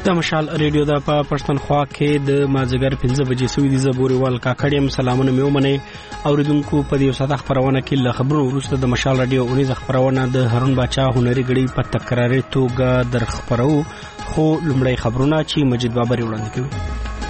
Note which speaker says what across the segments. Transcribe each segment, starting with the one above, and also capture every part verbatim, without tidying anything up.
Speaker 1: د مشال ریډیو د په پښتونخوا کې د مازیګر پنځه بجې سوي دي. زبوريوال کاکړیم سلامونه مې ومنئ. اوریدونکو په دې ساده خبرونه کې له خبرونو وروسته د مشال ریډیو اونیز خبرونه د هارون باچا هنري غړي په تکراري توګه در خبرو، خو لومړی خبرونه چې مجید بابر وړاندې کوي.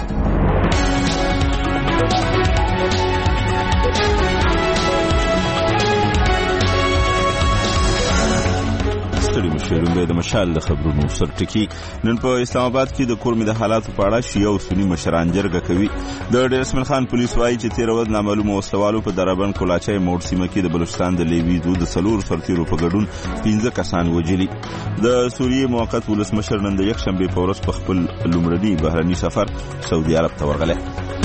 Speaker 2: شیرون د مشال د خبرونو سرټکی. نن په اسلام آباد کې د کورمې د حالاتو په اړه شیعه او سنی مشران جرګه کوي. د ډیر اسماعیل خان پولیس وایي چې تیر ورځ نامعلومه وسلوالو په درابند کولاچای موډ سیمه کې د بلوچستان د لیوي دود د سلور سرتیرو په ګډون پنځه کسان وژلي. د سوریې موقت ولسمشر نن د یکشنبه په ورځ په خپل لومړني بهرني سفر سعودي عرب ته ورغلی.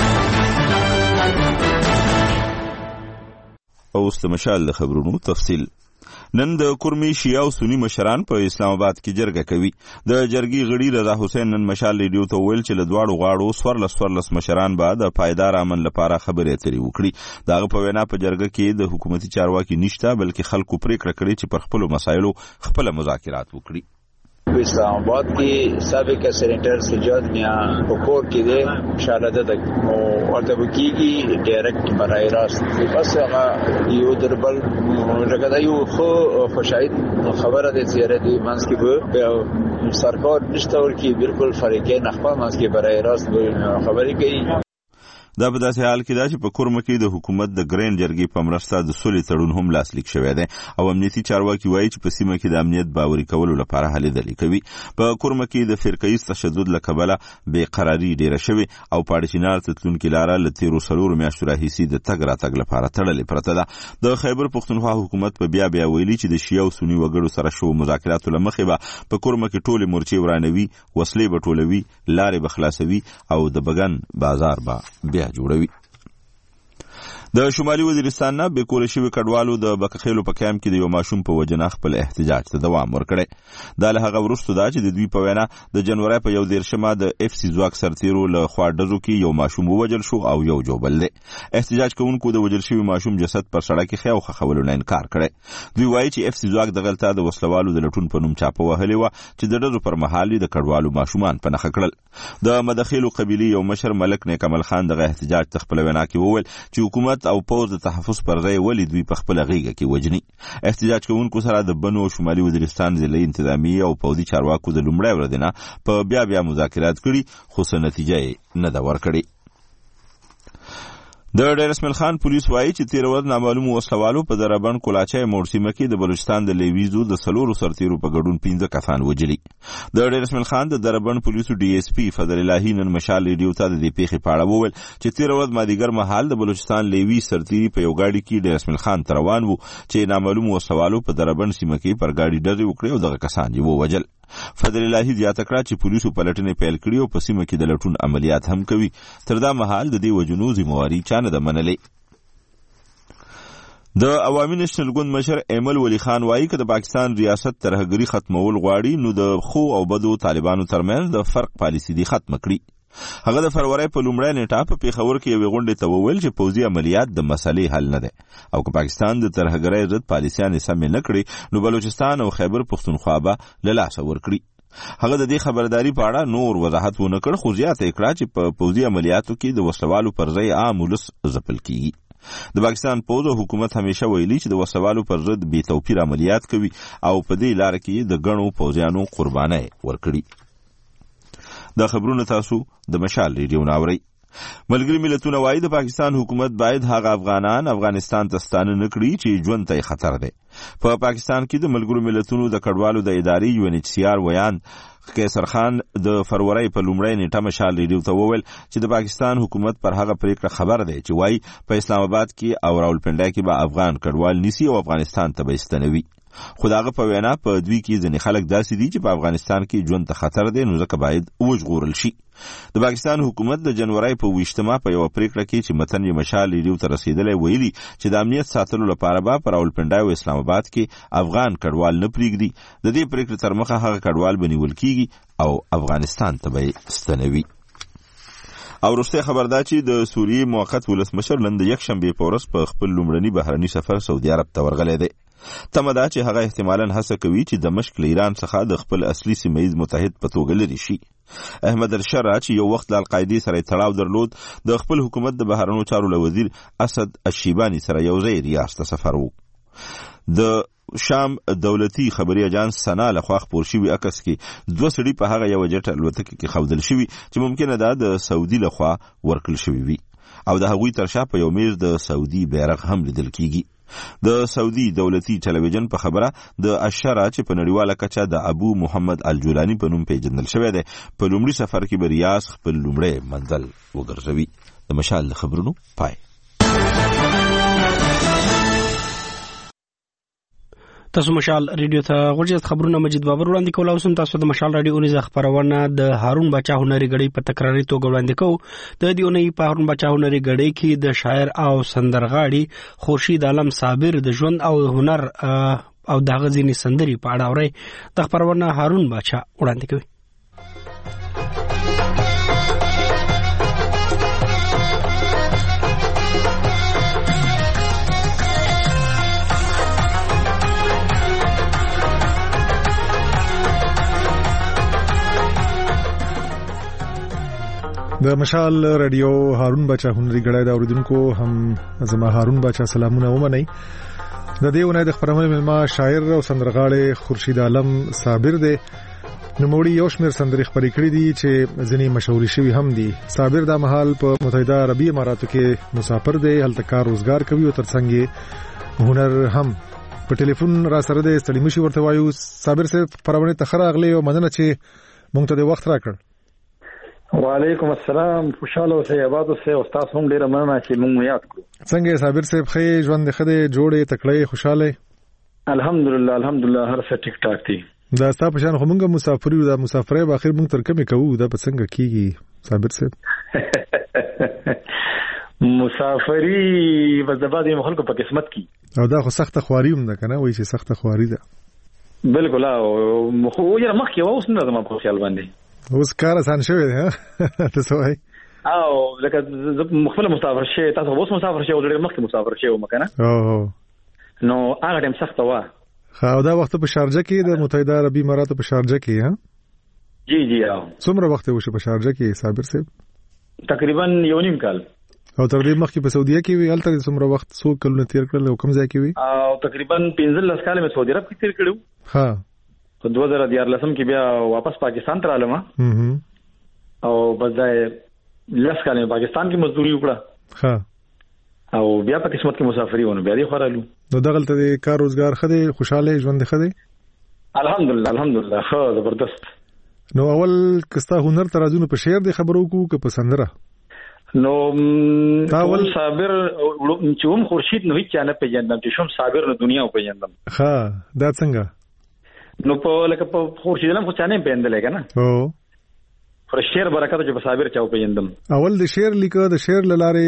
Speaker 2: اوس د مشال د خبرونو تفصیل. نن د کورمې شیعه او سنی مشران په اسلام آباد کې جرګه کوي. د جرګې غړي رضا حسین نن مشال ریډیو ته ویل چې له دواړو غاړو سورلس سورلس مشران به د پایدار امن لپاره خبرې اترې وکړي. دغه په وینا په جرګه کې د حکومتي چارواکي نشته، بلکې خلکو پریکړه کړې چې پر خپلو مسایلو خپل مذاکرات وکړي.
Speaker 3: اسلام آباد کې سابق سینیټر سجاد میا حکومت کې ده مشاهده ده او ورته کېږي ډایرکټ برای راست بس هغه یو دربل لکه یو خو خوشاید خبره ده چې ردی منځ کې به سرکار نشته ورکی بالکل فریقین خپل منځ کې برای راست خبرې کوي.
Speaker 2: دا په داسې حال کې دا چې په کورمه کې د حکومت د ګرین جرګې په مرسته د سولې تړون هم لاسلیک شوی دی او امنیتي چارواکي وایي چې په سیمه کې د امنیت باوري کولو لپاره هلې ځلې کوي. په کورمه کې د فرقه‌ییز تشدد له کبله بېقراري ډېره شوې او پاړچینار ته تلونکې لاره له تېرو څلورو میاشتو راهیسې د تګ راتګ لپاره تړلې پرته ده. د خیبر پښتونخوا حکومت په بیا بیا ویلي چې د شیعه او سني وګړو سره شوو مذاکراتو له مخې به په کورمه کې ټولې مورچې ورانوي، وسلې به ټولوي، لارې به خلاصوي او د بګن بازار به بیا جوړوي. د شمالي وزیرستان نه بې کوره شوي کډوالو د بکخیلو په کیمپ کې د یو ماشوم په وجه نه خپل احتجاج ته دوام ورکړی. دا له هغه وروسته ده چې د دوی په وینا د جنوري په یو دېرشمه د اف سی ځواک سرتیرو له خوا ډزو کې یو ماشوم ووژل شو او یو جوبل دی. احتجاج کوونکو د وژل شوي ماشوم جسد پر سړک کې خیو خښولو نه انکار کړی. دوی وایي چې اف سی ځواک دغلته د وسلوالو د لټون په نوم چاپه وهلې وه چې د ډزو پر مهال د کډوالو ماشومان په نښه کړل. د مدخیلو قبیلې یو مشر ملک نیک عمل خان دغه احتجاج ته خپله وینا کې وویل چې حکومت او پوځ د تحفظ پر ځای ولې دوی په خپله غېږه کې وجني. احتجاج کوونکو سره د بنو شمالي وزیرستان ضلعي انتظامیې او پوځي چارواکو د لومړۍ ورځې نه په بیا بیا مذاکرات کړي، خو څه نتیجه یې نه ده ورکړې. د ډیر اسماعیل خان پولیس وایي چې تیر ورځ نامعلومو وسلوالو په درابند کولاچای موډ سیمه کې د بلوچستان د لیویزو د سلورو سرتیرو په ګډون پنځه کسان وژلي. د ډیر اسماعیل خان د درابند پولیسو ډي اس پي فضل الهي نن مشال ریډیو ته د دې پیښې په اړه وویل چې تیر ورځ مازدیګر مهال د بلوچستان لیوي سرتیري په یو ګاډي کې ډیر اسماعیل خان ته روان وو چې نامعلومو وسلوالو په درابند سیمه کې پر ګاډي ډزې وکړې او دغه کسان یې ووژل. فضل الهي زیاته کړه چې پولیسو پلټنې پیل کړي او په سیمه کې د لټون عملیات هم کوي. تر دا مهال د دې وژنو ذمهواري چا نه ده منلې. د عوامي نېشنل ګوند مشر ایمل ولی خان وایي که د پاکستان ریاست ترهګري ختمول غواړي نو د خو او بدو طالبانو ترمنځ د فرق پالیسي دي ختمه کړي. هغه د فروری په لومړۍ نیټه په پیښور کې یوې غونډې ته وویل چې پوځي عملیات د مسلې حل نه دی او که پاکستان د ترهګرۍ ضد پالیسیانې سمې نه کړي نو بلوچستان او خیبر پښتونخوا به له لاسه ورکړي. هغه د دې خبرداري په اړه نور وضاحت ونه کړ، خو زیاته یې کړه چې په پوځي عملیاتو کې د وسلوالو پر ځای عام ولس ځپل کیږي. د پاکستان پوځ او حکومت همیشه ویلي چې د وسلوالو پر ضد بې توپیر عملیات کوي او په دې لاره کې د ګڼو پوځیانو قربانۍ ورکړي. دا خبرونه تاسو د مشال ریډیو نه اورئ. ملګري ملتونه وایي د پاکستان حکومت باید هغه افغانان افغانستان ته ستانه نه کړي چې ژوند ته خطر دی. په پاکستان کې د ملګرو ملتونو د کډوالو د ادارې یو ان ایچ سی آر ویان قیصر خان د فروری په لومړۍ نیټه مشال ریډیو ته وویل چې د پاکستان حکومت پر هغه پریکړه خبر دی چې وایي په اسلام آباد کې او راولپنډۍ کې به افغان کډوال نیسي او افغانستان ته به ستنوي. خو د هغه په وینا په دوی کې ځینې خلک داسې دي چې په افغانستان کې ژوند ته خطر دی نو ځکه باید وژغورل شي. د پاکستان حکومت د جنوري په ویشتمه په یو پریکړه کې چې متن یې مشال ریډیو ته رسیدلی ویلي چې د امنیت ساتلو لپاره به په راولپنډۍ او اسلام آباد کې افغان کډوال نه پرېږدي. د دې پریکړې تر مخه هغه کډوال به نیول کیږي او افغانستان ته به ستنوي. او وروستی خبر دا چې د سوریې موقت ولسمشر نن د یکشنبې په ورځ په خپل لومړني بهرني سفر سعودي عرب ته ورغلی دی. تمه ده چې هغه احتمالاً هڅه کوي چې دمشق له ایران څخه د خپل اصلي سیمه ییز متحد په توګه لرې شي. احمد الشرع چې یو وخت د القاعده سره تړاو درلود د خپل حکومت د بهرنیو چارو له وزیر اسد الشیبانی سره یو ځای ریاض ته سفر وو. د شام دولتي خبري اجانس سنا له خوا خبر شوی عکس کې دوه سړي په هغه یو جټ الوتکه کې خودل شوی چې ممکنه ده د سعودي له خوا ورکل شوی وي او د هغوی تر شا په یو میز د سعودي بیرغ هم لیدل کیږي. د سعودي دولتي ټلویزیون په خبره د اشرا چې په نړیواله کچه د ابو محمد الجولانی په نوم پیژندل شوی دی په لومړي سفر کې به ریاض خپل لومړی منزل وګرځوي. د مشال خبرونو پای.
Speaker 1: تاسو مشال ریډیو ته غوړجت خبرونه مجید بابر وړاندې کول او سم تاسو د مشال ریډیو اونیزه خبرونه د هارون بچا هنري غړي په تکراري توګه وړاندې کوو. د دې اونۍ په هارون بچا هنري غړي کې د شاعر او سندرغاړي خورشید عالم صابر د ژوند او هنر او د غزيني سندري په اړه اوري. د خبرونه هارون بچا وړاندې کوي.
Speaker 4: د مشال رادیو هارون بچا هنري غړای دا اوریدونکو هم زما هارون بچا سلامونه ومنئ. د دې ونې د خبرونه ملما شاعر او سندرغاړي خورشید عالم صابر دی. نوموړي یو شمېر سندري خبرې کړې دي چې ځینې مشهوري شوي هم دي. صابر دا مهال په متحده عربي اماراتو کې مسافر دی، هلته کار روزګار کوي او ترڅنګ هنر هم. په ټلیفون را سره د ستړي مشي ورته وایو. صابر صاحب پرونه تخره اغلی او مننه چې مونږ ته د وخت راکړ.
Speaker 5: وعلیکم السلام. خوشاله اوسئ، آباد اوسئ او تاسو هم ډیره مننه چې موږ یاد کړو.
Speaker 4: څنګه صابر صاحب خې ژوند خدای جوړې تکړه خوشاله؟
Speaker 5: الحمدلله الحمدلله هر څه ټیک ټاک دي.
Speaker 4: دا تاسو په شان همغه مسافر یو، دا مسافرې په اخر موږ تر کومه کوو، دا په څنګه کیږي صابر صاحب؟
Speaker 5: مسافری بس د بعضې خلکو په قسمت کې،
Speaker 4: او دا خو سخته خواري هم ده کنه، وایي چې سخته خواري ده.
Speaker 5: بالکل. او خو یې مخکې و اوس نه زما په خیال باندې
Speaker 4: اوس کار آسان شوی دی. ها تاسو وایي
Speaker 5: او لکه مخفل مسافر شي، تاسو اوس مسافر شي او ډېر مخکې مسافر شي ومکنه.
Speaker 4: او
Speaker 5: نو هغه ټیم سخت و.
Speaker 4: خا دا وخت په شارجه کې د متحده عربي اماراتو په شارجه کې. ها
Speaker 5: جی جی. او
Speaker 4: څومره وخت وشو په شارجه کې صابر صاحب؟
Speaker 5: تقریبا یو نیم کال.
Speaker 4: او تر دې مخکې په سعودي کې وی، هلته څومره وخت څو کلونه تیر کړل او کوم ځای کې وی؟
Speaker 5: او تقریبا پنځلس کال مې سعودي عرب کې تیر کړو.
Speaker 4: ها
Speaker 5: په دوه زره دیارلسم کې بیا واپس پاکستان ته رالم او بس دا لس کال مې پاکستان کې مزدوري وکړه.
Speaker 4: ها
Speaker 5: او بیا په قسمت کې مسافري ونه بیا دی خورالو.
Speaker 4: نو دغلته د کار روزګار خدي خوشاله ژوند خدي؟
Speaker 5: الحمدلله الحمدلله خو زبردست.
Speaker 4: نو اول کستا هنر ترازونه په شعر دی خبرو کو که په سندره؟
Speaker 5: نو
Speaker 4: اول
Speaker 5: صابر چې هم خورشید نو هیڅ نه پیژندم، چې شوم صابر نو دنیا پیژندم.
Speaker 4: ها دا څنګه؟
Speaker 5: نو په لکه په خورشید علم خو چانه پیندل کنه.
Speaker 4: او
Speaker 5: پر شعر برکت چې په صابر چاو پیندم.
Speaker 4: اول د شعر لیکه د شعر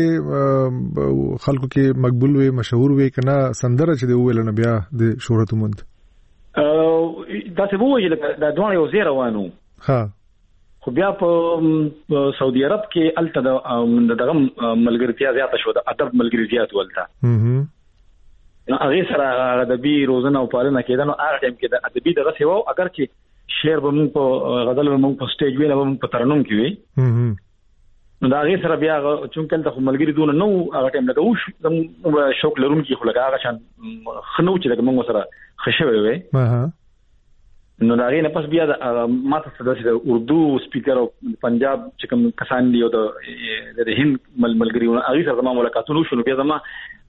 Speaker 4: لاره خلکو کې مقبول وي، مشهور وي کنه، سندره چې دی ویل نه بیا د شهرت موند.
Speaker 5: او دا څه وایي لکه دا دوه یو زیره وانه.
Speaker 4: ها
Speaker 5: خو بیا په سعودي عرب کې الته د دغه ملګرتیا زیاته شو، د ادب ملګری زیات ولته.
Speaker 4: هم
Speaker 5: نو هغه سره ادبي روزنه او پالنه کېده. نو هغه ټیم کې د ادبي دغه سیوا اگر چې شعر به موږ په غزل به موږ په سټیج ویل به موږ په ترنم کې وي.
Speaker 4: هم
Speaker 5: نو دا هغه سره بیا چون کله د ملګری دونه نو هغه ټیم لګو زم شوق لرونکي خو لګا هغه شان خنو چې د موږ سره خښوي وي.
Speaker 4: ها
Speaker 5: نو دا غي نه پس بیا ماته څه د اردو سپیکر او پنجاب چې کوم کسان دی او د د هند ملګریونه هغه سره ما ملاقاتونه شول. بیا زما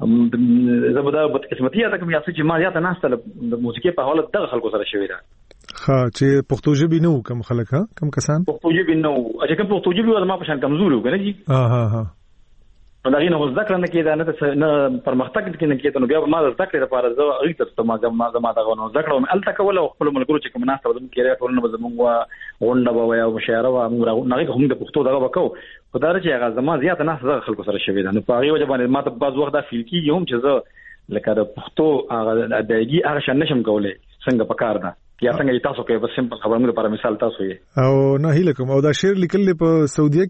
Speaker 5: زبده بد قسمتي ده کوم یاسه چې ما زیاته ناسته د موسیقي په حالت دغه خلکو سره شوی ده.
Speaker 4: ها چې پښتو ژبه نو کم خلک، ها کم کسان
Speaker 5: پښتو ژبه نو چې کوم پښتو ژبه ما په شان کمزوري وګڼي جی.
Speaker 4: ها ها ها
Speaker 5: نو دا غي نه ذکر نه کېده نه نه پرمختګ کې نه کېده. نو بیا ما ذکر لپاره زه هغه ته ما ما ما دا غو ذکر او الته کول او خپل ملګرو چې کوم ناس ودم کېره ټولنه زمونږ غونډه به یا مشاعره و موږ نه هم د پښتو دغه وکاو. خدای چې هغه زما زیات نه زغ خلکو سره شوی ده. نو په هغه وجه باندې ما ته بعض وخت دا فیل کیږي هم چې زه لکه د پښتو هغه د ادبي هغه شان نشم کولای څنګه پکار ده یا څنګه تاسو کې بس سمپل خبرونه لپاره مثال تاسو یې
Speaker 4: او نه هیله کوم. او دا شعر لیکل په سعودي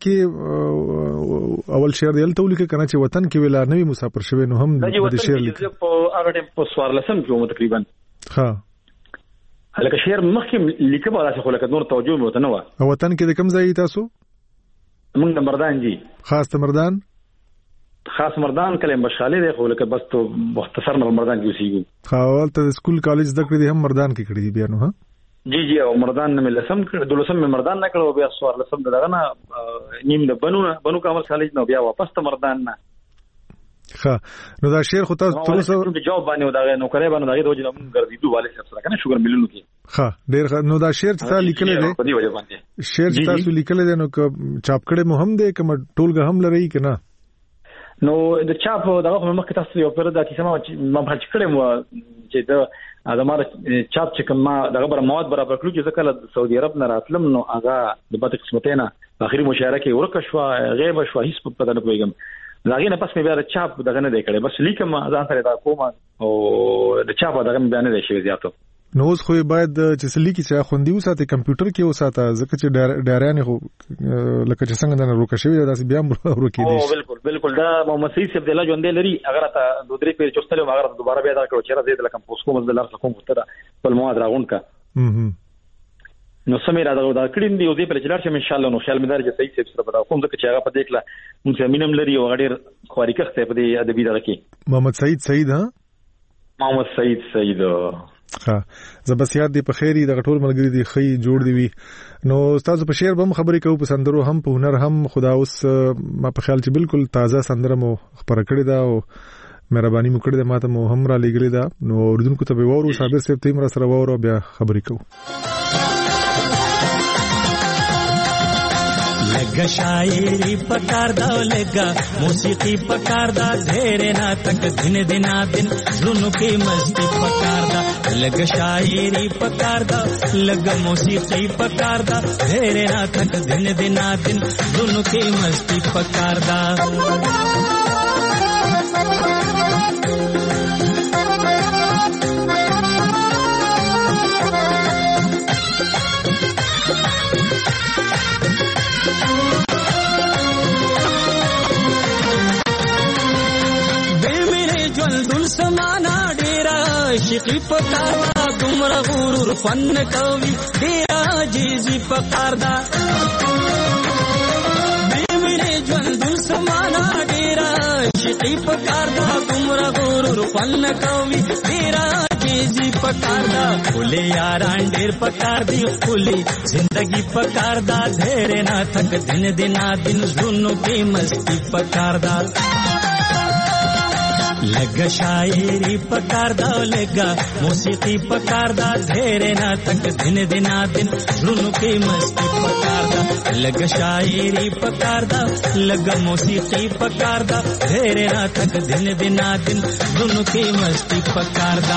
Speaker 4: کې اول شعر دی ته لیکل کنه چې وطن کې ویلا نوې مسافر شوی نو هم د شعر لیکل
Speaker 5: په هغه په سوار لسم کې تقریبا.
Speaker 4: ها
Speaker 5: لکه شعر مخکې لیکه به راځي خو لکه نور توجه مې وته نه و.
Speaker 4: او وطن کې د کوم ځای تاسو؟
Speaker 5: موږ د مردان جی.
Speaker 4: خاص د مردان؟
Speaker 5: خاص مردان کله بشاله دی خو لکه بس ته مختصر نه مردان کې اوسېږو.
Speaker 4: خاول ته سکول کالج زده کړې دي هم مردان کې کړې دي بیا نو؟ ها
Speaker 5: جی جی او مردان نه لسم کړ دولسم مې مردان نه کړو بیا سوار لسم دغه نه نیم د بنو بنو کامل کالج نو بیا واپس ته مردان نه.
Speaker 4: ښه نو دا شعر خو تاسو تر اوسه
Speaker 5: جواب باندې دا نو کړی باندې دا د وجه ګرځېدو والي سره کنه شوګر ملونو کې.
Speaker 4: ښه ډېر نو دا شعر چې تاسو لیکل دي
Speaker 5: په دې وجه باندې
Speaker 4: شعر چې تاسو لیکل دي نو چاپ کړي مو هم دي کوم ټولګه هم لري کنه؟
Speaker 5: نو د چاپ دغه مخکې تاسو یو پر د کیسه ما ما بحث کړم چې دا د مار چاپ چې کوم ما دغه بر مواد برابر کړو چې ځکه د سعودي عرب نه راتلم نو هغه د بد قسمتینه په اخري مشارکه ورکه شو غیب شو هیڅ په پدانه کوم لاغې نه پس مې بیا د چاپ دغه نه دی کړی بس لیکم ځان سره دا کوم او د چاپ دغه بیان نه شي زیاتو.
Speaker 4: نو اوس خو باید چې سلی کې چې خوندي وساتي کمپیوټر کې وساته ځکه چې ډایران خو لکه چې څنګه نه روکه شوی دا بیا ورکې دي.
Speaker 5: او بالکل بالکل دا محمد سعید عبد الله ژوند لري اگر ته دوه درې پیر چوستلو اگر دوباره بیا دا کړو چې راځي د لکم پوسکو مزل لار څخه کوم فتره په مواد راغون کا نو سمې را دا کړین دی او دې پر چلار چې ان شاء الله نو خیال مې دار چې صحیح څه سره پتا کوم ځکه چې هغه په دې کله مونږ مينم لري او غډیر خواري کخته په دې ادبي دغه کې
Speaker 4: محمد سعید سعید ها
Speaker 5: محمد سعید سعید
Speaker 4: ها زبسیات دی په خیری د غټول ملګری دی خی جوړ دی وی نو تاسو په شعر بم خبرې کوو په سندرو هم په هنر هم خدا اوس ما په خیال چې بالکل تازه سندره مو خبره کړې ده او مهرباني مو کړې ده ماته مو هم را لګلې ده نو اردوونکو ته به وورو صابر صاحب تیم را سره وورو بیا خبرې کوو.
Speaker 6: لگا شاعری پکار دا لگا موسیقی پکار دا دھیرے نا تک دن دنا دن زنو کی مستی پکار دا لگا شاعری پکار دا لگا موسیقی پکار دا دھیرے نا تک دن دنا دن زنو کی مستی پکار دا سمانا ډیرا شقی پکاردا دومره غرور فن کوي ډیرا جیزی پکاردا بیمینه ژوند سمانا ډیرا شقی پکاردا دومره غرور فن کوي ډیرا جیزی پکاردا کولې یاران ډیر پکار دی کولې زندگی پکاردا ډیر نه تک دن دنا دن زونو کې مستی پکاردا لگا شاعری پکار دا لگا موسیقی پکار دا دھیرے نا تک دن دنا دن زنو کی مستی پکار دا لگا شاعری پکار دا لگا موسیقی پکار دا دھیرے نا تک دن دنا دن زنو کی مستی پکار دا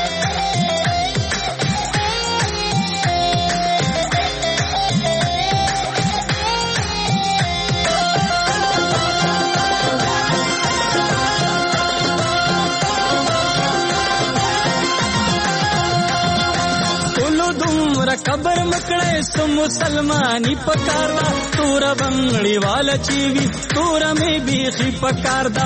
Speaker 6: قبر مکڑے سو مسلمانی پکاردا تورا بنگڑی والا چیوی تورا میں بیخی پکاردا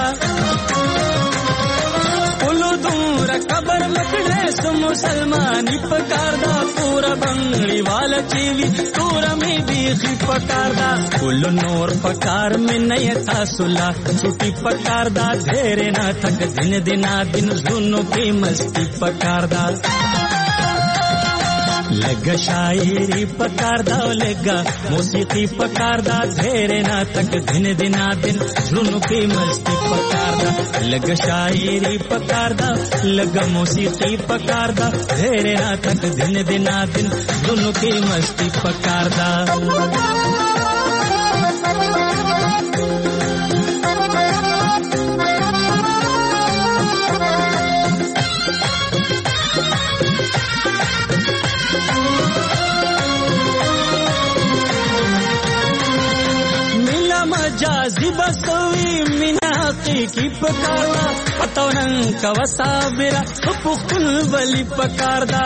Speaker 6: کلو دور قبر مکڑے سو مسلمانی پکاردا تورا بنگڑی والا چیوی تورا میں بیخی پکاردا کلو نور پکار میں نیتا سلا چھٹی پکاردا دھیرے نہ تھک دن دنا دن زنو کی مستی پکاردا لگا شاعری پکار دا لگا موسیقی پکار دا دھیرے نا تک دن دنا دن زنو کی مستی پکار دا لگا شاعری پکار دا لگا موسیقی پکار دا دھیرے نا تک دن دنا دن زنو کی مستی پکار دا جازی بسوی مینا کی پکاردا پتونن کا وسابرا پختل ولی پکاردا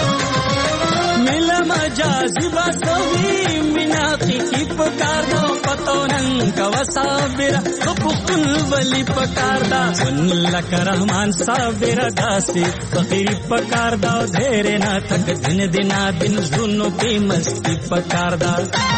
Speaker 6: ملا مجازی بسوی مینا کی پکاردا وطنن کا وصابر پختون ولی پکار دا ون لک رحمان صابر داسي فقیر پکار دا ډېر نه تک دن دنا دن زونو کې مستی پکار دا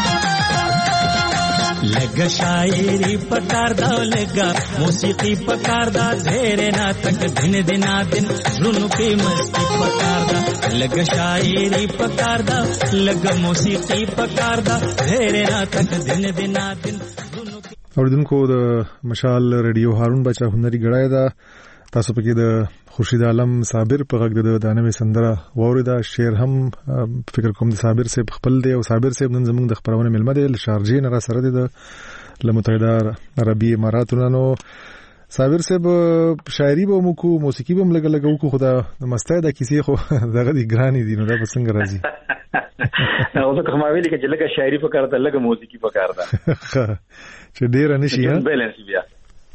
Speaker 6: لگا شاعری پکار دا لگا موسیقی پکار دا ډېر نه تک دن دنا دن زونو کې مستی پکار دا لگا شاعری پکار دا لگا موسیقی پکار دا ډېر نه تک دن دنا دن زونو کې
Speaker 4: اوردونکو د مشال رادیو هارون بچا هنري غړای دا تاسو پکې د خورشید عالم صابر په غږ د دانوي سندره ووردا شعر هم فکر کوم د صابر صاحب خپل دی او صابر صاحب نن زموږ د خبرونه ملمه دی شارجې نه را سره دی د متحده عربي اماراتونو نو صابر صاحب شاعري به مو کو موسیقي به لګ لګو کو خدا مسته د کیسې خو دغه دی ګرانی دی نو دا څنګه راځي
Speaker 5: او زه کوم ویلي چې لګه شاعري فکر ته لګه موسیقي فکر ده
Speaker 4: چې ډیر نشي ها
Speaker 5: بیلانس بیا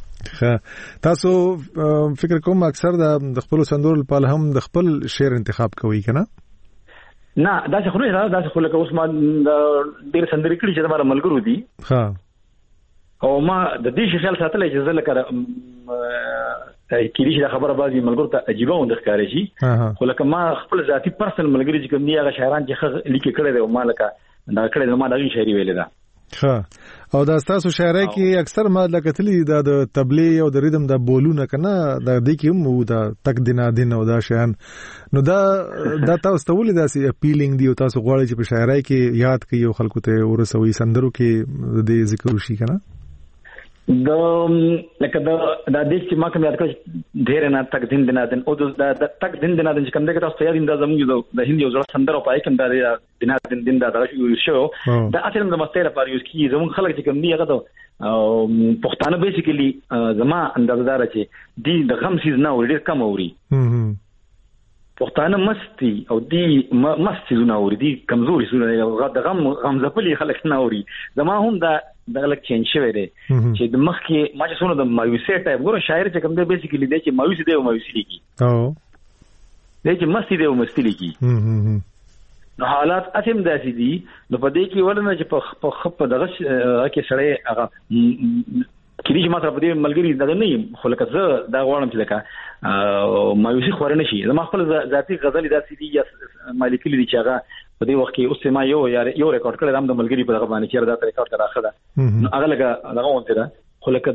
Speaker 4: تاسو فکر کوم اکثر د خپل سندور په هم د خپل شعر انتخاب کوي کنه
Speaker 5: نه دا څه خو نه دا څه خو لکه اوس ما ډیر سندري کړی چې دا ملګرو دي
Speaker 4: ها
Speaker 5: او ما د دې خیال ساتلې چې زه لکه کېږي چې خبره بازي ملګرو ته عجیبه وند ښکاري شي خو لکه ما خپل ذاتی پرسنل ملګری چې کوم دی هغه شاعران چې لیکي کړی دی او ما لکه دا کړی ما دغه شاعري ویلې ده
Speaker 4: ها او دا تاسو شاعري کې اکثر ما لکتلې دا د تبلیغ او د ریدم د بولونه کنه دا د کې هم دا تک دینا دین او دا شیان نو دا دا تاسو ته ولې داسې اپیلینګ دی او تاسو غواړئ چې په شاعري کې یاد کړئ او خلکو ته ورسوي سندرو کې د ذکر وشي کنه
Speaker 5: د لکه دا د دې چې ما کوم یاد کړ ډېر نه تک دین دینا دین او دا تک دین دینا دین چې کوم دغه تاسو یاد انده زموږ د هندي یو ځل سندرو پای کوم دا دینا دین دین دا دغه شو دا اصل د مستر لپاره یوز کی زموږ خلک چې کوم دی هغه ته پښتانه بیسیکلی زما اندازدار چې دی د غم سیز نه ور ډېر کم اوري پښتانه مستی او دی مستی زونه اوري دی کمزوري زونه د غم غم ځپلي خلک نه اوري زما هم دا دا لک چینج شوی دی چې د مخ کې ما چې څونه د مایوسي ټایپ ګوره شاعر چې کوم دی بیسیکلی دی چې مایوسي دی او مایوسي لیکي
Speaker 4: او
Speaker 5: دی چې مستی دی او مستی لیکي نو حالات اتم داسې دي نو په دې کې ولنه چې په خپ دغه کې سړی هغه کلی چې ماته په دې ملګری دغه نه خو لکه زه دا غواړم چې لکه مایوسي خور نه شي زما خپل ذاتی غزل داسې دي یا مالکی دي چې هغه په دې وخت کې اوس ما یو یو ریکارډ کړل د ملګری په دغه باندې چې دا ریکارډ کړه اخره نو هغه لګه هغه ونته ده خو لکه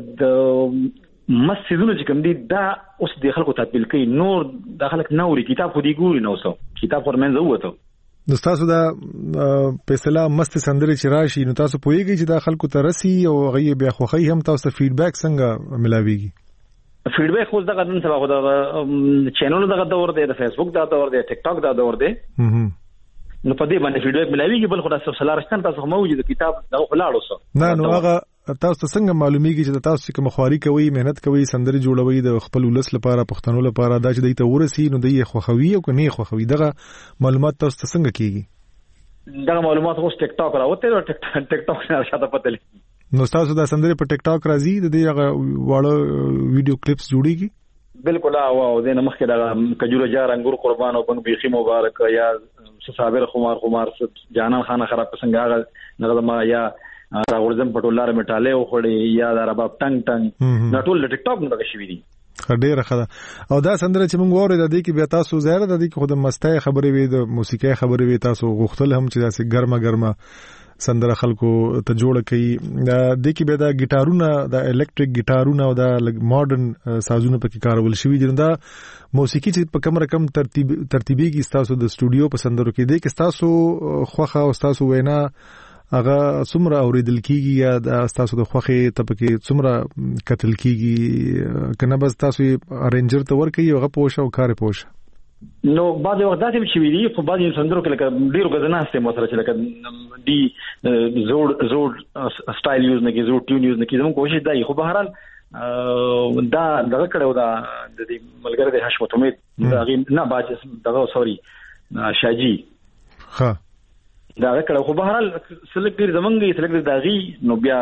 Speaker 5: د مسجدونو چې کوم دي دا اوس د خلکو تطبیق کوي نور د خلک نوري کتاب خو دی ګوري نو څو کتاب ورمنځ وته
Speaker 4: نو تاسو دا په اصطلاح مست سندري چې راشي نو تاسو پوهیږئ چې دا خلکو ته رسي او غي بیا خوخي هم تاسو فیډبیک څنګه ملاويږي
Speaker 5: فیډبیک خو دغه نن سبا خو د چینل دغه دور دی د فیسبوک دا دور دی ټیک ټاک دا دور دی نو په دې باندې فیډبیک ملاويږي بل خو تاسو سلارشتن تاسو موجود کتاب دا خلاړو سو
Speaker 4: نه نو هغه تاسو څنګه معلومیږي چې تاسو کوم خواري کوي مهنت کوي سندري جوړوي د خپل ولس لپاره پښتنو لپاره دا چې دایته ورسي نو دای خوخوي او کني خوخوي دغه معلومات تاسو څنګه کیږي
Speaker 5: دا معلومات خو ټیک ټاک راوته او ټیک ټاک نه شاته پته لګي
Speaker 4: نو تاسو دا سندري په ټیک ټاک راځي د دې هغه واړه ویډیو کلیپس جوړيږي
Speaker 5: بالکل او د نمخ کې دا کجوره جار انګور قربان او بن بيخي مبارک یا صابر خمار خمار جانان خانه خراب څنګه هغه ما یا راورزم پټولار میټاله او خړې یا دا رباب ټنګ ټنګ نټول ټیک ټاک نه شوی دي
Speaker 4: ډېر خدا او دا سندره چې موږ وره د دې کې بیا تاسو زیاده د دې کې خود مستای خبرې وي د موسیقي خبرې وي تاسو غوښتل هم چې داسې ګرمه ګرمه سندره خلکو ته جوړ کړي د دې کې به دا ګیټارونه د الکتریک ګیټارونه او د ماډرن سازونه پکې کارول شوی دي دا موسیقي چې په کوم رقم ترتیب ترتیبي کې تاسو د سټوډیو په سندرو کې دي کې تاسو خوخه او تاسو وینا هغه څومره اوریدل کیږي یا د تاسو د خوخه ته پکې څومره قتل کیږي کنه بس تاسو ارنجر ته ورکي هغه پوښه او کار پوښه
Speaker 5: نو بعض وخت داسې شي ویلي خو بعض سندرو کې لکه ډیرو غزناسته مو سره چې لکه دی زوړ زوړ سټایل یوز نه کې زوړ ټیون یوز نه کې زموږ کوشش دی خو بهرحال دا دغه کړو دا د دې ملګری د حشمت امید دا نه باج دغه سوري شاجي
Speaker 4: ها
Speaker 5: دا کړو خو بهرحال سلګ زمونږ سلګ داغي نو بیا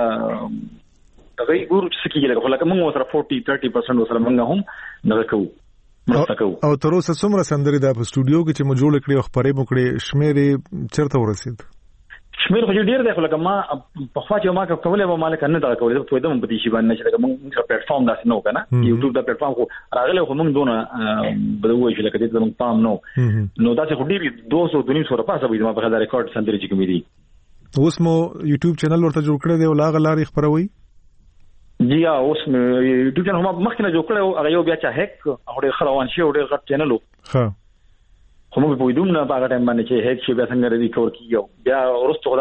Speaker 5: دغه ګورو چې کیږي لکه لکه موږ سره forty thirty percent وسره موږ هم دغه کوو
Speaker 4: او تر اوسه څومره سندري د په سټوډیو کې چې مو جوړ کړی او خبرې مو کړې شمیرې چیرته ورسید
Speaker 5: شمیر خو ډیر دی خو لکه ما په خوا چې ما کولای و مالک نه دا کولای په دې په دې شی باندې چې موږ پلیټ فارم داسې نو کنه یوټیوب دا پلیټ فارم خو راغلی خو موږ دونه بدوي چې لکه دې موږ پام نو نو دا چې خو ډیر دوه سوه دنیم سره پاسه وي ما په دا ریکارډ سندري چې کوم دي
Speaker 4: اوس مو یوټیوب چینل ورته جوړ کړی دی او لاغه لاري خبروي
Speaker 5: جی اوس یوټیوب چینل هم مخکې نه جوړ کړو هغه یو بیا چې هک او ډیر خروان شي او ډیر غټ چینل
Speaker 4: ها
Speaker 5: خو موږ په دوم نه باغ ټایم باندې چې هک شي بیا څنګه ردی کور کیږي بیا ورسته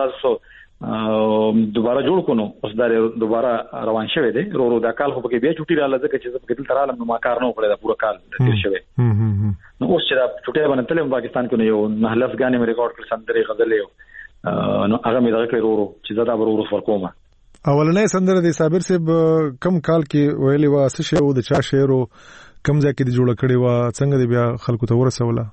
Speaker 5: خلاص دوباره جوړ کونو اوس دا دوباره روان شوه دی رو رو دا کال خو به بیا چټي رااله ځکه چې په دې ترالم نو ما کار نه وکړی دا پوره کال تیر شوه نو اوس چې دا چټي باندې تلم پاکستان کې نو یو نه لفظ غانې مې ریکارډ کړ سندري غزل یو نو هغه مې دا کړی ورو چې زدا ورو ورکوم
Speaker 4: اولنې سندره د صابر صاحب کم کال کې ویلې وا څه شی و د چا شعر کم ځای کې جوړ کړی و څنګه دی بیا خلکو ته ورسوله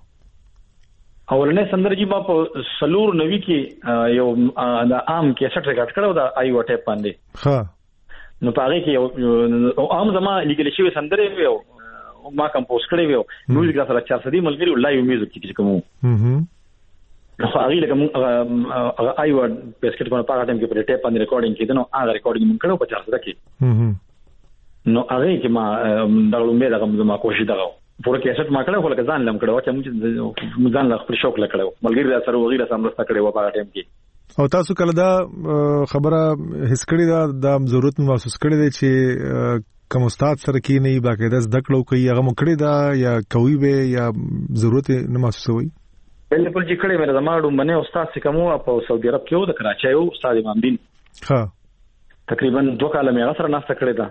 Speaker 5: اولنې سندره چې ما په سلور نوي کې یو د عام کې سټ ریکارډ کړو دا آی و ټیپ باندې
Speaker 4: ها
Speaker 5: نو پاره کې یو عام زما لیکل شوی سندره ویو ما کمپوز کړی ویو میوزیک سره چار سدي ملګری لایو میوزیک چې کوم
Speaker 4: هم
Speaker 5: نو هغه لکه هغه آی و بسکټ په پاره ټیم کې په ټیپ باندې ریکارډینګ کېدنو هغه ریکارډینګ مونږ کړو په چار سده کې نو هغه چې ما دا لومبه دا ما کوشش دا پوره کیسټ ما کړو خو لکه ځان لم کړو چې موږ ځان لا خپل شوق لکړو ملګری سره وغیرہ سم راسته کړو په ټیم کې
Speaker 4: او تاسو کله دا خبره هیڅ کړی دا د ضرورت محسوس کړی دی چې کوم استاد سره کې نه باقاعده زده کړو کوي هغه مو کړی دا یا کوي به یا ضرورت نه محسوسوي
Speaker 5: بالکل چې کړي مې زماړو منه استاد څخه مو په سعودي عرب کې و د کراچۍ او استاد امام دین
Speaker 2: ها
Speaker 5: تقریبا دوه کاله مې سره ناشته کړې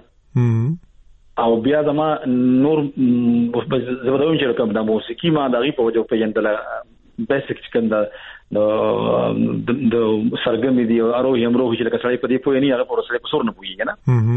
Speaker 5: ده او بیا زما نور زبردوم چې کوم د موسیقي ما دغه په وجه په یندل بیسیک څنګه د د سرګمې دی او هم روح چې لکه سړی په دې پوهې نه هغه پر سړی په سور نه پوهیږي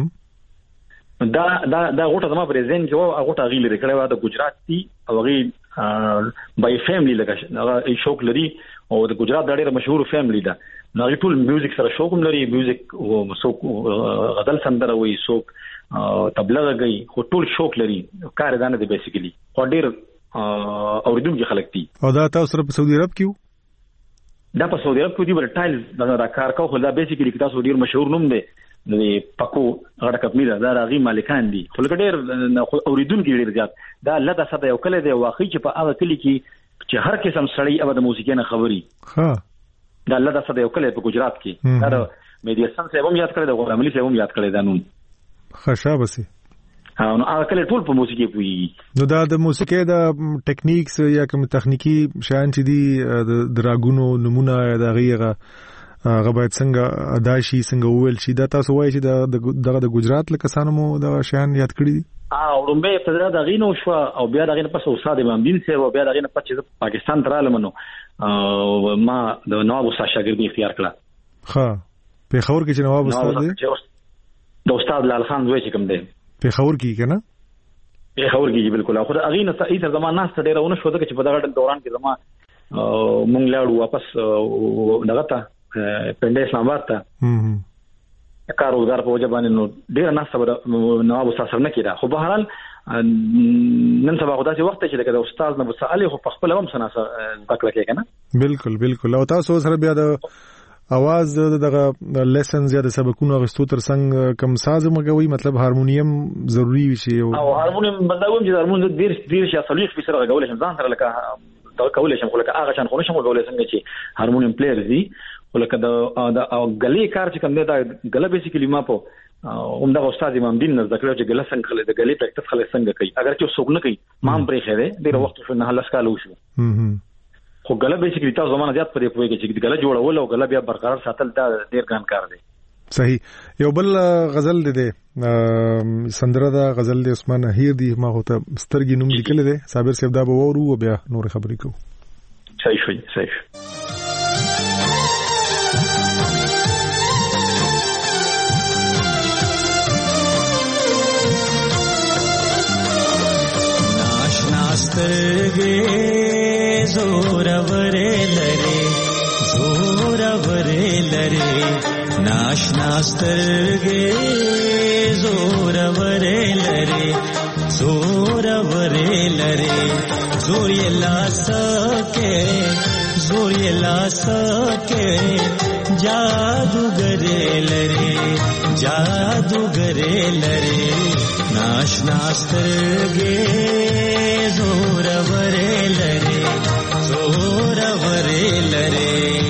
Speaker 5: نه دا دا دا غوټه زما پرزین کې و هغه غوټه غیلې کړې و د گجرات دی او غي بای فیملی لګا هغه شوق لري او د گجرات د ډېر مشهور فیملی ده نو ټول میوزیک سره شوق لري میوزیک او سوق غزل سندره وي سوق تبلیغ کوي خو ټول شوق لري کار دانه دی بیسیکلی خو ډېر اوریدونکو خلک دي
Speaker 4: او دا تاسو سره په سعودي عرب کې
Speaker 5: دا په سعودي عرب کې دی بل ټایل دا کار کوي خو دا بیسیکلی تاسو ډېر مشهور نوم دی نو پکو غړ کپمیره دا راغي مالکان دي خو ډېر اوریدونکو ډېر زیات دا لدا ساده یو کله دی واقعي چې په هغه کلی کې چې هر قسم سړی او د موسیقي نه خبري
Speaker 4: ها
Speaker 5: دا لدا ساده یو کله په گجرات کې دا میډیا سم څه هم یاد کړی دا غوړم لې څه هم یاد کړی دا نوم
Speaker 4: خشابه سي
Speaker 5: نو هغه کله ټول په موسیقي پوي
Speaker 4: نو دا د موسیقي د ټیکنیکس یا کوم تخنیکی شیان چې دي د دراګونو نمونه دا غیغه هغه باید څنګه ادا شي څنګه وویل شي دا تاسو وایي چې دغه د گجرات لکه سانمو دا شیان یاد کړی دي
Speaker 5: او رومبه ابتدا د غینو شو او بیا د غینه پس استاد امام دین سره او بیا د غینه پس پاکستان تراله منو ما د نواب استاد شاګردي اختیار کړه
Speaker 4: ها په خور کې چې نواب استاد دی
Speaker 5: د استاد لال خان زوی چې کوم دی
Speaker 4: په خور کې کنه
Speaker 5: په خور کې بالکل خو د غینه صحیح تر زمانه ناس ډیره ونه شو چې په دغه دوران کې زما مونږ لاړو واپس دغه ته پنده اسلام آباد ته کار روزګار په وجه باندې نو ډیر نه صبر نواب استاد سره نه کیدا خو به حال نن سبا خدای چې وخت چې د استاد نه بساله خو په خپل هم سنا ذکر کوي کنه
Speaker 4: بالکل بالکل او تاسو سره بیا د اواز دغه لیسنز یا د سبقونو غستو تر څنګه کم ساز مګوي مطلب هارمونیم ضروری شي
Speaker 5: او هارمونیم بنداوم چې هارمونیم ډیر ډیر شي اصلي په سره غول شم ځان سره لکه دا کول شم خو لکه هغه شان خو نشم غول څنګه چې هارمونیم پلیئر دي ولکه د غلې کار چې کوم دی دا غله بیسیکلی ما په عمده استاد امام دین نه ذکر چې غله څنګه خلک د غلې پریکټس خلک څنګه کوي اگر چې څوک نه کوي ما هم پرې خېره ډیر وخت شو نه هلس کالو شو خو غله بیسیکلی تاسو زمانه زیات پرې پوهیږي چې غله جوړول او غله بیا برقرار ساتل دا ډیر ګران کار دی
Speaker 4: صحیح یو بل غزل دی سندره دا غزل دی عثمان هیر دی ما هوته سترګې نوم لیکل دی صابر صاحب دا به ورو بیا نور خبرې کوو
Speaker 5: صحیح شوی صحیح
Speaker 6: سترګې زورورې لري زورورې لري ناشنا سترګې زورورې لري زورورې لري زور یې لاس کې زور یې لاس کې जादूगरे लरे जादूगरे लरे नाशना स्तरगे जोरवरे लरे जोरवरे लरे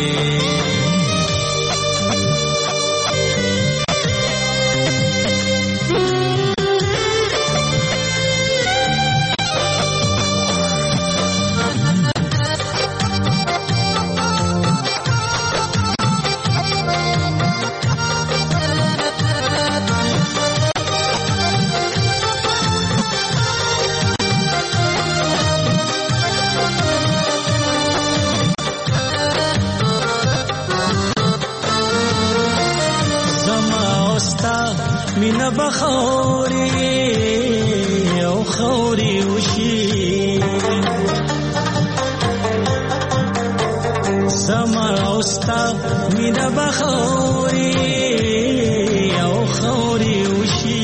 Speaker 6: مینا بخوري او خوري وشي زما اوستا مینا بخوري او خوري وشي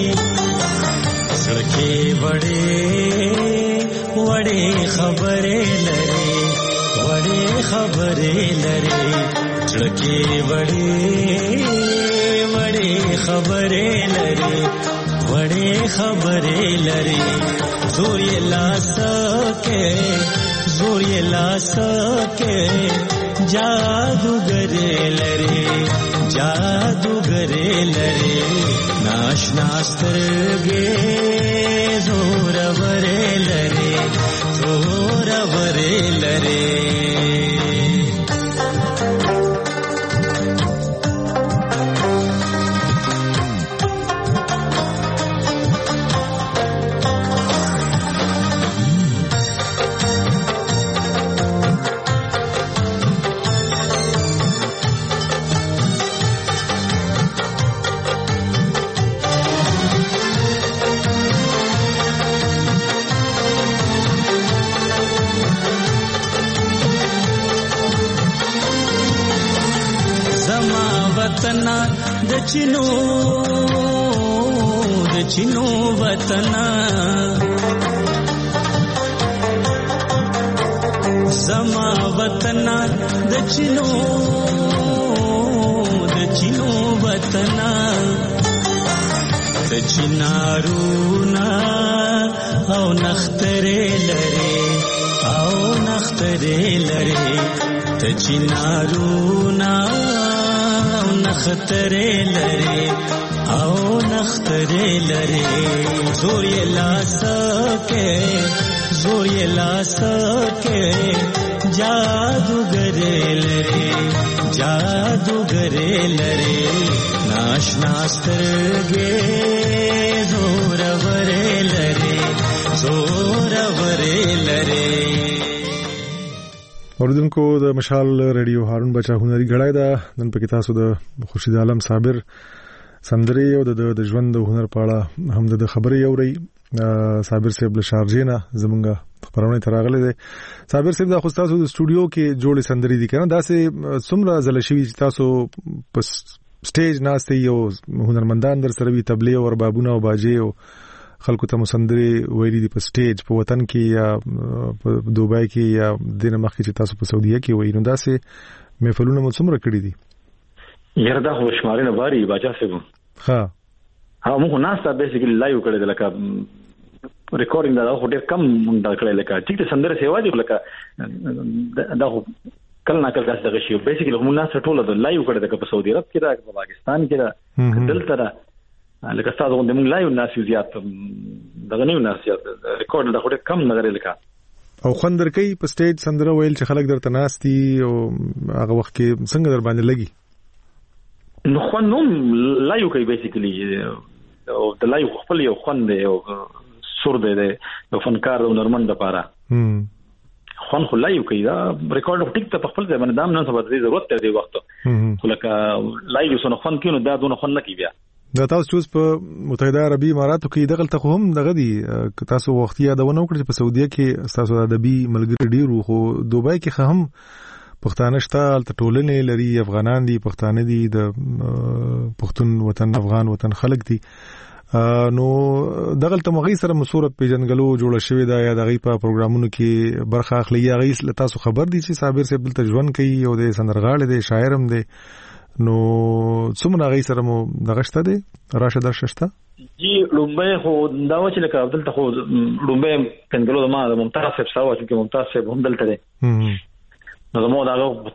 Speaker 6: سړکې وړې وړې خبرې لري وړې خبرې لري سړکې وړې خبرې لري وړې خبرې لري زور یې لاس کې زور یې لاس کې جادوګرې لري جادوګرې لري ناشنا سترګې زور ورې لري زور ورې لري वतना د چینو د چینو وطنا زما وطنا د چینو د چینو وطنا د چینارونا او نخترې لري او نخترې لري د چینارونا نخترې لري او نخترې لري زور یې لاس کې زور یې لاس کې جادوګرې لري جادوګرې لري ناشنا سترګې زور ورې لري زور ورې لري
Speaker 4: اوردونکو د مشال ریډیو هارون بچا هنري غړای دا نن په کې تاسو د خورشید عالم صابر سندري او د ژوند د هنر په اړه هم د خبرې اوري صابر صاحب له شارجینا زمونږه خبرونه تراغله دي صابر صاحب د خوستاسو د استودیو کې جوړې سندري دي کنه دا سه څومره زل شوی چې تاسو په سټیج ناشته یو هنرمندان در سره وی تبلیغ او بابونه او باجه او خلکو ته مسندري ویلي دي په سټیج په وطن کې یا په دوبای کې یا دنه مخکې چې تاسو په سعودي کې وایي نو دا سه محفلونه مو څومره کړی دي
Speaker 5: یره دا خو شمارنه باري باچا سیبو
Speaker 4: ها
Speaker 5: ها موږ ناستا بیسیکلی لایو کړی د لکه ریکارډینګ دا خو ډېر کم مونږ دا کړی لکه ټیک ته سندره سیوا دي لکه دا خو کله نه کله دغه شی بیسیکلی موږ ناستا ټول د لایو کړی د په سعودي عرب کې دا په پاکستان کې دا دلته دا لکه تاسو د موږ لایو ناس زیات دغه نه ناس زیات ریکارډ دا خو ډېر کم نه غوړي لکه
Speaker 4: او خوندر کوي په سټیج سندره ویل چې خلک درته ناستي او هغه وخت کې څنګه در باندې لګي
Speaker 5: نو خو نو لایو کوي بیسیکلی او د لایو خپل یو خوند دی او سور دی د فنکار او نرمند لپاره هم خوان خو لایو کوي دا ریکارډ ټیک ته خپل ځای باندې دام نه ثبت دی ضرورت دی وخت خو لکه لایو سونه خوان کینو دا دونه خوان نه کی بیا
Speaker 4: دا تاسو چې په متحده عربي اماراتو کې دغه ته هم دغه دي تاسو وخت یادونه وکړئ په سعودي کې تاسو د ادبي ملګری ډیرو خو دوبای کې هم پښتانه شته ته ټولنې لري افغانان دي پښتانه دي د پښتون وطن افغان وطن خلک دي نو دغلت مغي سره مسوره پیجنګلو جوړه شوې ده یا دغه په پروګرامونو کې برخه اخلي یا غي تاسو خبر دي چې صابر صاحب دلته ژوند کوي او د سندرغاړي دی شاعرم دی نو څومره غي سره مو دغه شته دی راشه درشته
Speaker 5: جی لومبه خو دا و چې لکه دلته خو لومبه پنګلو د ما د ممتاز صاحب ساوه چې ممتاز صاحب هم دلته دی نو زموږ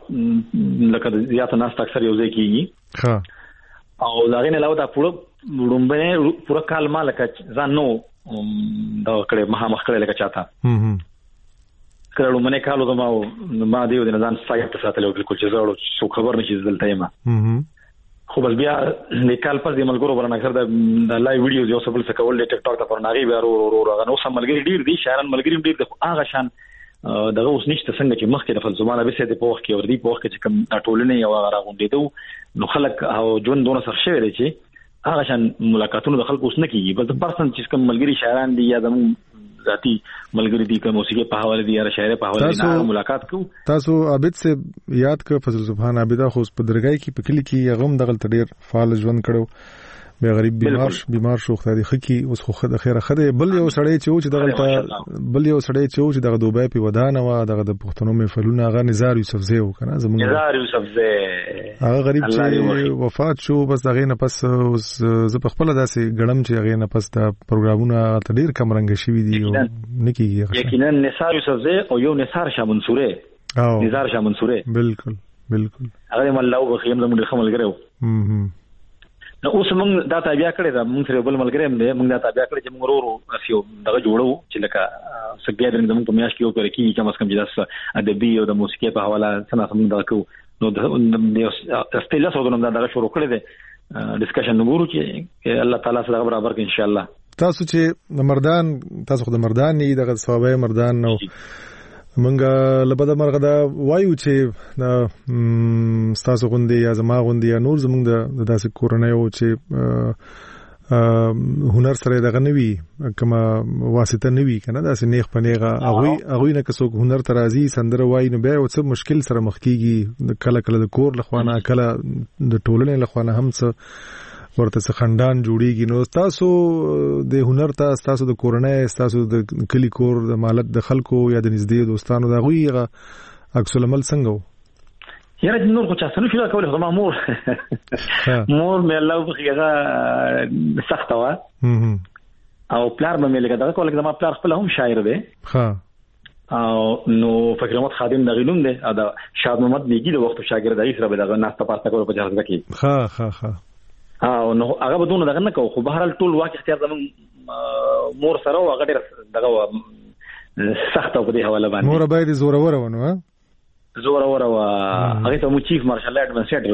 Speaker 5: دا لکه زیاته ناس اکثر یو ځای کیږي ها او دا غینه لاو دا پوره لومبه پوره کال ما لکه ځان نو دا کړه مها مخ کړه لکه چاته هم کله لومبه کالو دا ما ما دیو د نظام سایت ساتلو بالکل چې زړو څو خبر نشي دلته ما خو بس بیا د کال پس د ملګرو برنامه اکثر د لایو ویډیوز یو څه بل څه کول د ټیک ټاک ته پر ناغي بیا ورو ورو غنو سم ملګری ډیر دي شاعران ملګری ډیر د هغه شان دغه اوس نشته څنګه چې مخکې د فلسفه به سي د پوښ کې ور دي پوښ کې چې کوم ټولنه یو راغونډېدو نو خلک او جون دونه سره شوی دی چې هغه شان ملاقاتونه د خلکو اوس نه کیږي بل د پرسن چې کوم ملګری شاعران دي یا د ذاتی ملګری دي کوم موسیقي په حواله دي یا شاعر په حواله دي نه ملاقات کو
Speaker 4: تاسو عابد سے یاد ک فضل سبحان عابد خو په درګای کې په کلی کې غم دغل تډیر فعال ژوند کړو به غریب بیمار بیمار شو خدای خکی اوس خو خدای خیره خدای بل یو سړی چې چې دغه ته بل یو سړی چې چې دغه دوبای په ودانه وا دغه د پښتنو محفلونه هغه نزار یوسف زی وکنه زموږ
Speaker 5: نزار یوسف زی
Speaker 4: هغه غریب چې وفات شو بس دغه نه پس ز په خپل داسې ګړم چې هغه نه پس د پروګرامونه ته ډیر کم رنګ شوی دی او نکیږي
Speaker 5: یقینا نزار یوسف زی او یو نثار شاه منصوره نزار شاه منصوره
Speaker 4: بالکل بالکل
Speaker 5: هغه مله وخیم زموږ خمل ګرو نو اوس موږ دا تابع کړی دا موږ سره بل ملګری هم دی موږ دا تابع کړی چې موږ ورو راسیو دغه جوړو چې لکه سګیا د موږ په میاش کې یو پر کې چې مسکم جدا ادبي او د موسیقي په حواله څنګه سم دا کو نو د استیلا سره دا دغه شروع کړی دی ډسکشن وګورو چې الله تعالی سره برابر کې ان شاء الله
Speaker 4: تاسو چې د مردان تاسو خو د مردان نه دغه ثوابه مردان نو منګه لبد مرغه دا وایو چې د ستاسو غوندي یا زما غوندي یا نور زمونږ د داسې کورنۍ او چې هنر سره دغه نوي کما واسطه نوي کنه داسې نیخ پنيغه هغه هغه نه کسو هنر ترازی سندره وای نو به او څه مشکل سره مخ کیږي کله کله د کور لخوانه کله د ټولنې لخوانه هم څه ورته څه خندان جوړیږي نو تاسو د هنر ته تاسو د کورنۍ تاسو د کلی کور د مالک د خلکو یا د نږدې دوستانو دا غویغه عکس العمل څنګه
Speaker 5: یاره نور خو چا څنګه شو کول خو ما مور مور مې الله وبخیغه سخت وا او پلار مې لګا دا کول ما پلار خپل هم شاعر دی
Speaker 4: ها
Speaker 5: او نو فکر محمد خادم د غلوم دی دا شاد محمد میګي د وخت شاګرد دی سره به دا ناسته پاسته کول په جهاز کې
Speaker 4: ها ها ها
Speaker 5: او نو هغه بدون دغه نه کو خو بهر ټول واقع اختیار زمون مور سره هغه ډېر دغه سخت په دې حواله باندې
Speaker 4: مور باید زوره وره ونه ها
Speaker 5: زوره وره هغه ته مو چیف مارشل اډمنسټریټر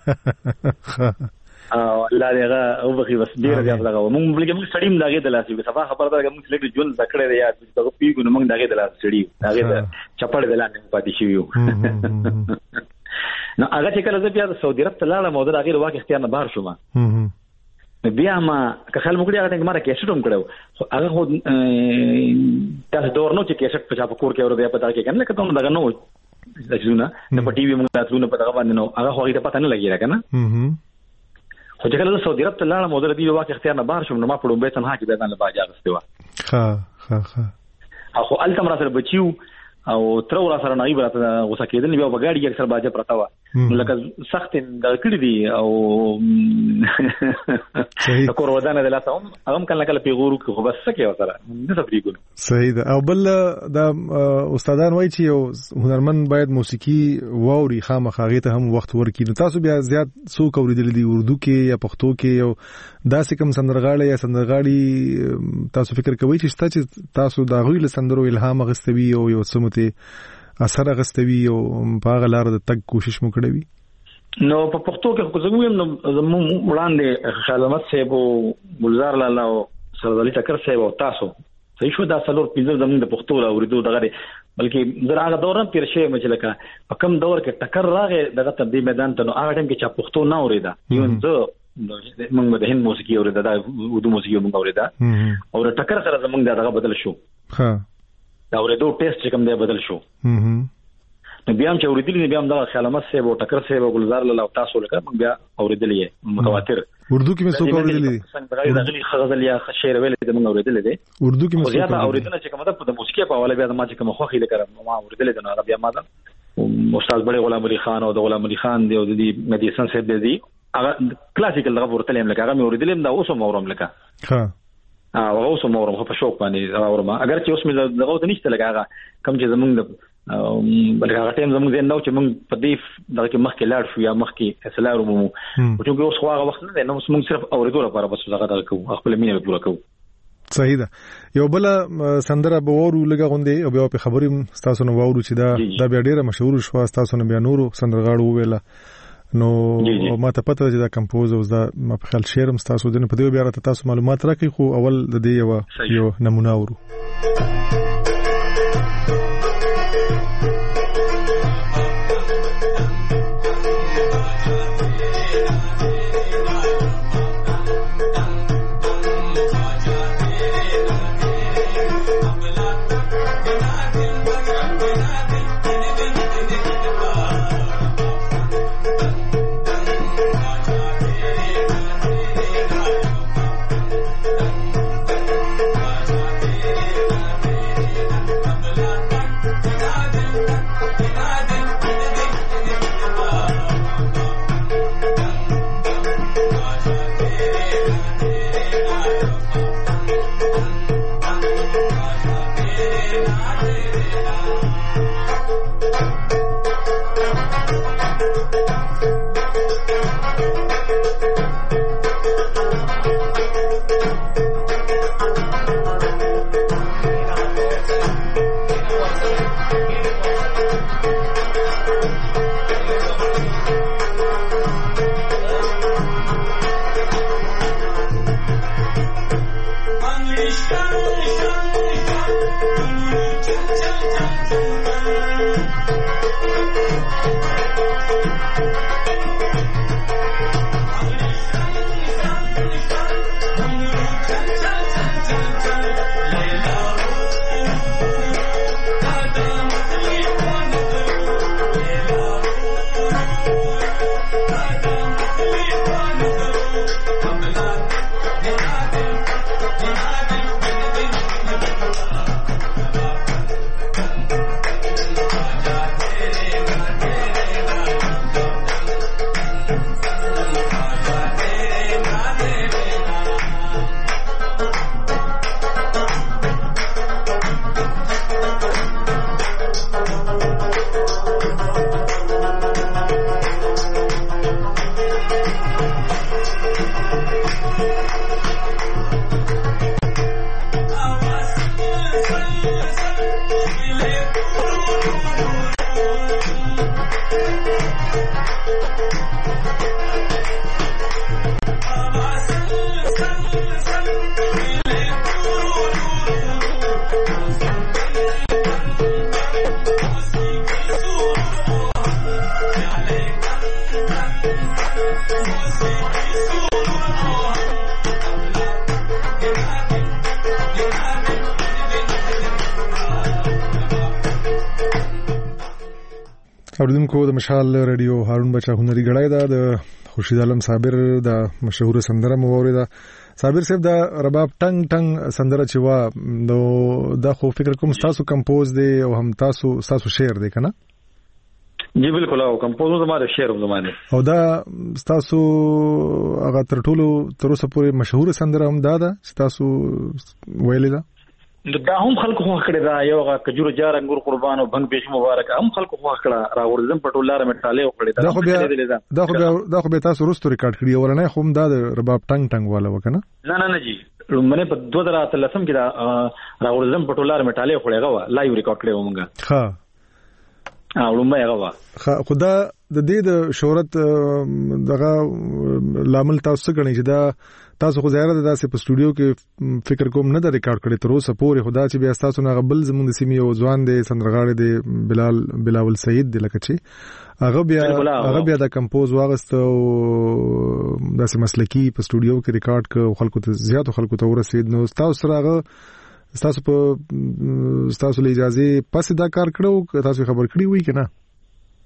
Speaker 5: وي او الله دې هغه او بخي بس ډېر زیات دغه مونږ بلکې موږ سړیم دغه د لاسي په صفه خبره ده موږ لګ ژوند ذکر دی یا دغه پیګو موږ دغه د لاس سړی دغه چپړ د لاندې پاتې شو نو هغه چې کله زه بیا د سعودي عرب ته لاړم او د هغې د واک اختیار نه بهر شوم نو بیا ما که خیال مو کړي هغه ټینګ ما کیسټ هم کړو خو هغه خو داسې دور نو چې کیسټ په چا په کور کې اورو بیا په دغه کې کنه لکه ته دغه نو ځونه نه په ټي وي موږ راتلو نه په دغه باندې نو هغه خو هغې ته پته نه لګېده که نه خو چې کله زه سعودي عرب ته لاړم او د دې د واک اختیار نه بهر شوم نو ما په لومبۍ تنها کې بیا ځان له باجه اخیستې وه
Speaker 4: ښه ښه ښه
Speaker 5: خو هلته هم راسره بچي او تر ورا سره نغیب راته غوسه کېدل بیا په ګاډي کې اکثر باجه پرتا و لکه سخت د کړی دی او د کور ودانه د لاسه هم هغه کله کله پیغورو کې خو بس سکه وسره نه تفریقونه
Speaker 4: صحیح ده او بل د استادان وایي چې هنرمند باید موسیقي واوري خامخاغه ته هم وخت ورکړي نو تاسو بیا زیات څوک اوریدل دي اردو کې یا پښتو کې او داسې کوم سندرغاړي یا سندرغاړي تاسو فکر کوئ چې تاسو دا غوي له سندرو الهام غستوي او یو څه اثر غستوي او په هغه لار د تک کوشش مو کړی وي
Speaker 5: نو په پښتو کې خو زموږ نو زموږ وړاندې خیال احمد صاحب او گلزار لاله او سردالي ټکر صاحب او تاسو صحیح شو دا څلور پنځه زموږ د پښتو لا اوریدو دغه بلکې زه هغه دور نه تیر شوی مې چې لکه په کم دور کې ټکر راغی دغه ته دې میدان ته نو هغه ټیم کې چې پښتو نه اوریدا یون زه موږ د هند موسیقي اوریدا د اردو موسیقي موږ اوریدا او د ټکر سره زموږ دغه بدل شو
Speaker 4: ها
Speaker 5: دا ورېدو ټیسټ چې کوم دی بدل شو نو بیا هم چې اوریدلی بیا هم د خیالمت صاحب او ټکر صاحب او گلزار الله تاسو لکه بیا اوریدلی متواتر
Speaker 4: اردو کې مې څوک اوریدلی
Speaker 5: څنګه دا غلي غزل یا شعر ویل د موږ اوریدلی دي
Speaker 4: اردو کې مې
Speaker 5: څوک اوریدل چې کومه د موسیقي په حواله بیا ما چې کوم خوخي لکه ما اوریدلی دا بیا ما دا استاد بڑے غلام علي خان او د غلام علي خان دی او د مدیسن صاحب دی هغه کلاسیکل دغه ورته لیم لکه هغه مې اوریدلم دا اوس مورم لکه
Speaker 4: ها
Speaker 5: اه اوس مورم خو په شوق باندې اورم اگر چې اوس مې دغه ته نشته لکه هغه کم چې زمونږ د بلکې هغه ټیم زمونږ نو چې موږ په دې دغه کې مخکې لاړ شو یا مخکې اصلاح ومو او چې اوس خو هغه وخت نه نو موږ صرف اوریدو لپاره بس دغه دغه کوو خپل مینه پوره کوو
Speaker 4: صحیح ده. یو بل سندره به وورو لګه غوندې او بیا په خبرې تاسو نو وورو چې دا دا بیا ډیره مشهور شو تاسو نو بیا نورو سندرغاړو ویله نو ما ته پته چې دا کمپوز او دا ما په خیال شعر هم تاسو دنه په دې بیا راته تاسو معلومات راکړي خو اول د دې یو یو نمونه ورو اوریدونکو د مشال رادیو هارون بچا هنري غړای دا د خورشید عالم صابر د مشهور سندره مو اوریدا صابر صاحب دا رباب ټنګ ټنګ سندره چې وا نو دا خو فکر کوم تاسو کمپوز دی او هم تاسو تاسو شعر دی کنه
Speaker 5: جی بالکل او کمپوز زماره شعر زمانه
Speaker 4: او دا تاسو هغه تر ټولو تر اوسه پورې مشهور سندره هم دا ده چې تاسو ویلې ده
Speaker 5: دا هم خلکو خو کړی دا یو غا کجور جار انګور قربان او بنګ بیش مبارک هم خلکو خو کړه را ورزم پټولار مټاله وکړي
Speaker 4: دا خو بیا دا خو بیا دا خو به تاسو رستو ریکارډ کړی ورنه خو دا رباب ټنګ ټنګ والا وکنه
Speaker 5: نه نه نه جی لمنه په دوه زره اتلسم کې دا را ورزم پټولار مټاله وکړي غوا لایو ریکارډ کړی ومنګه
Speaker 4: ها
Speaker 5: ا ولومه غوا
Speaker 4: خدا د دې د شهرت دغه لامل تاسو غنی چې دا تاسو خو زیاره د داسې په سټوډیو کې فکر کوم نه دا ریکارډ کړی تر اوسه پورې خدا چې بیا تاسو نه غبل زموږ د سیمې او ځوان دی سندرغاړي دی بلال بلاول سعید دی لکه چې هغه بیا هغه بیا د کمپوز واغست او داسې مسلکی په سټوډیو کې ریکارډ ک خلکو ته زیاتو خلکو ته ورسید نو تاسو سره هغه تاسو په تاسو له اجازه پس دا کار کړو تاسو خبر کړی وای کنه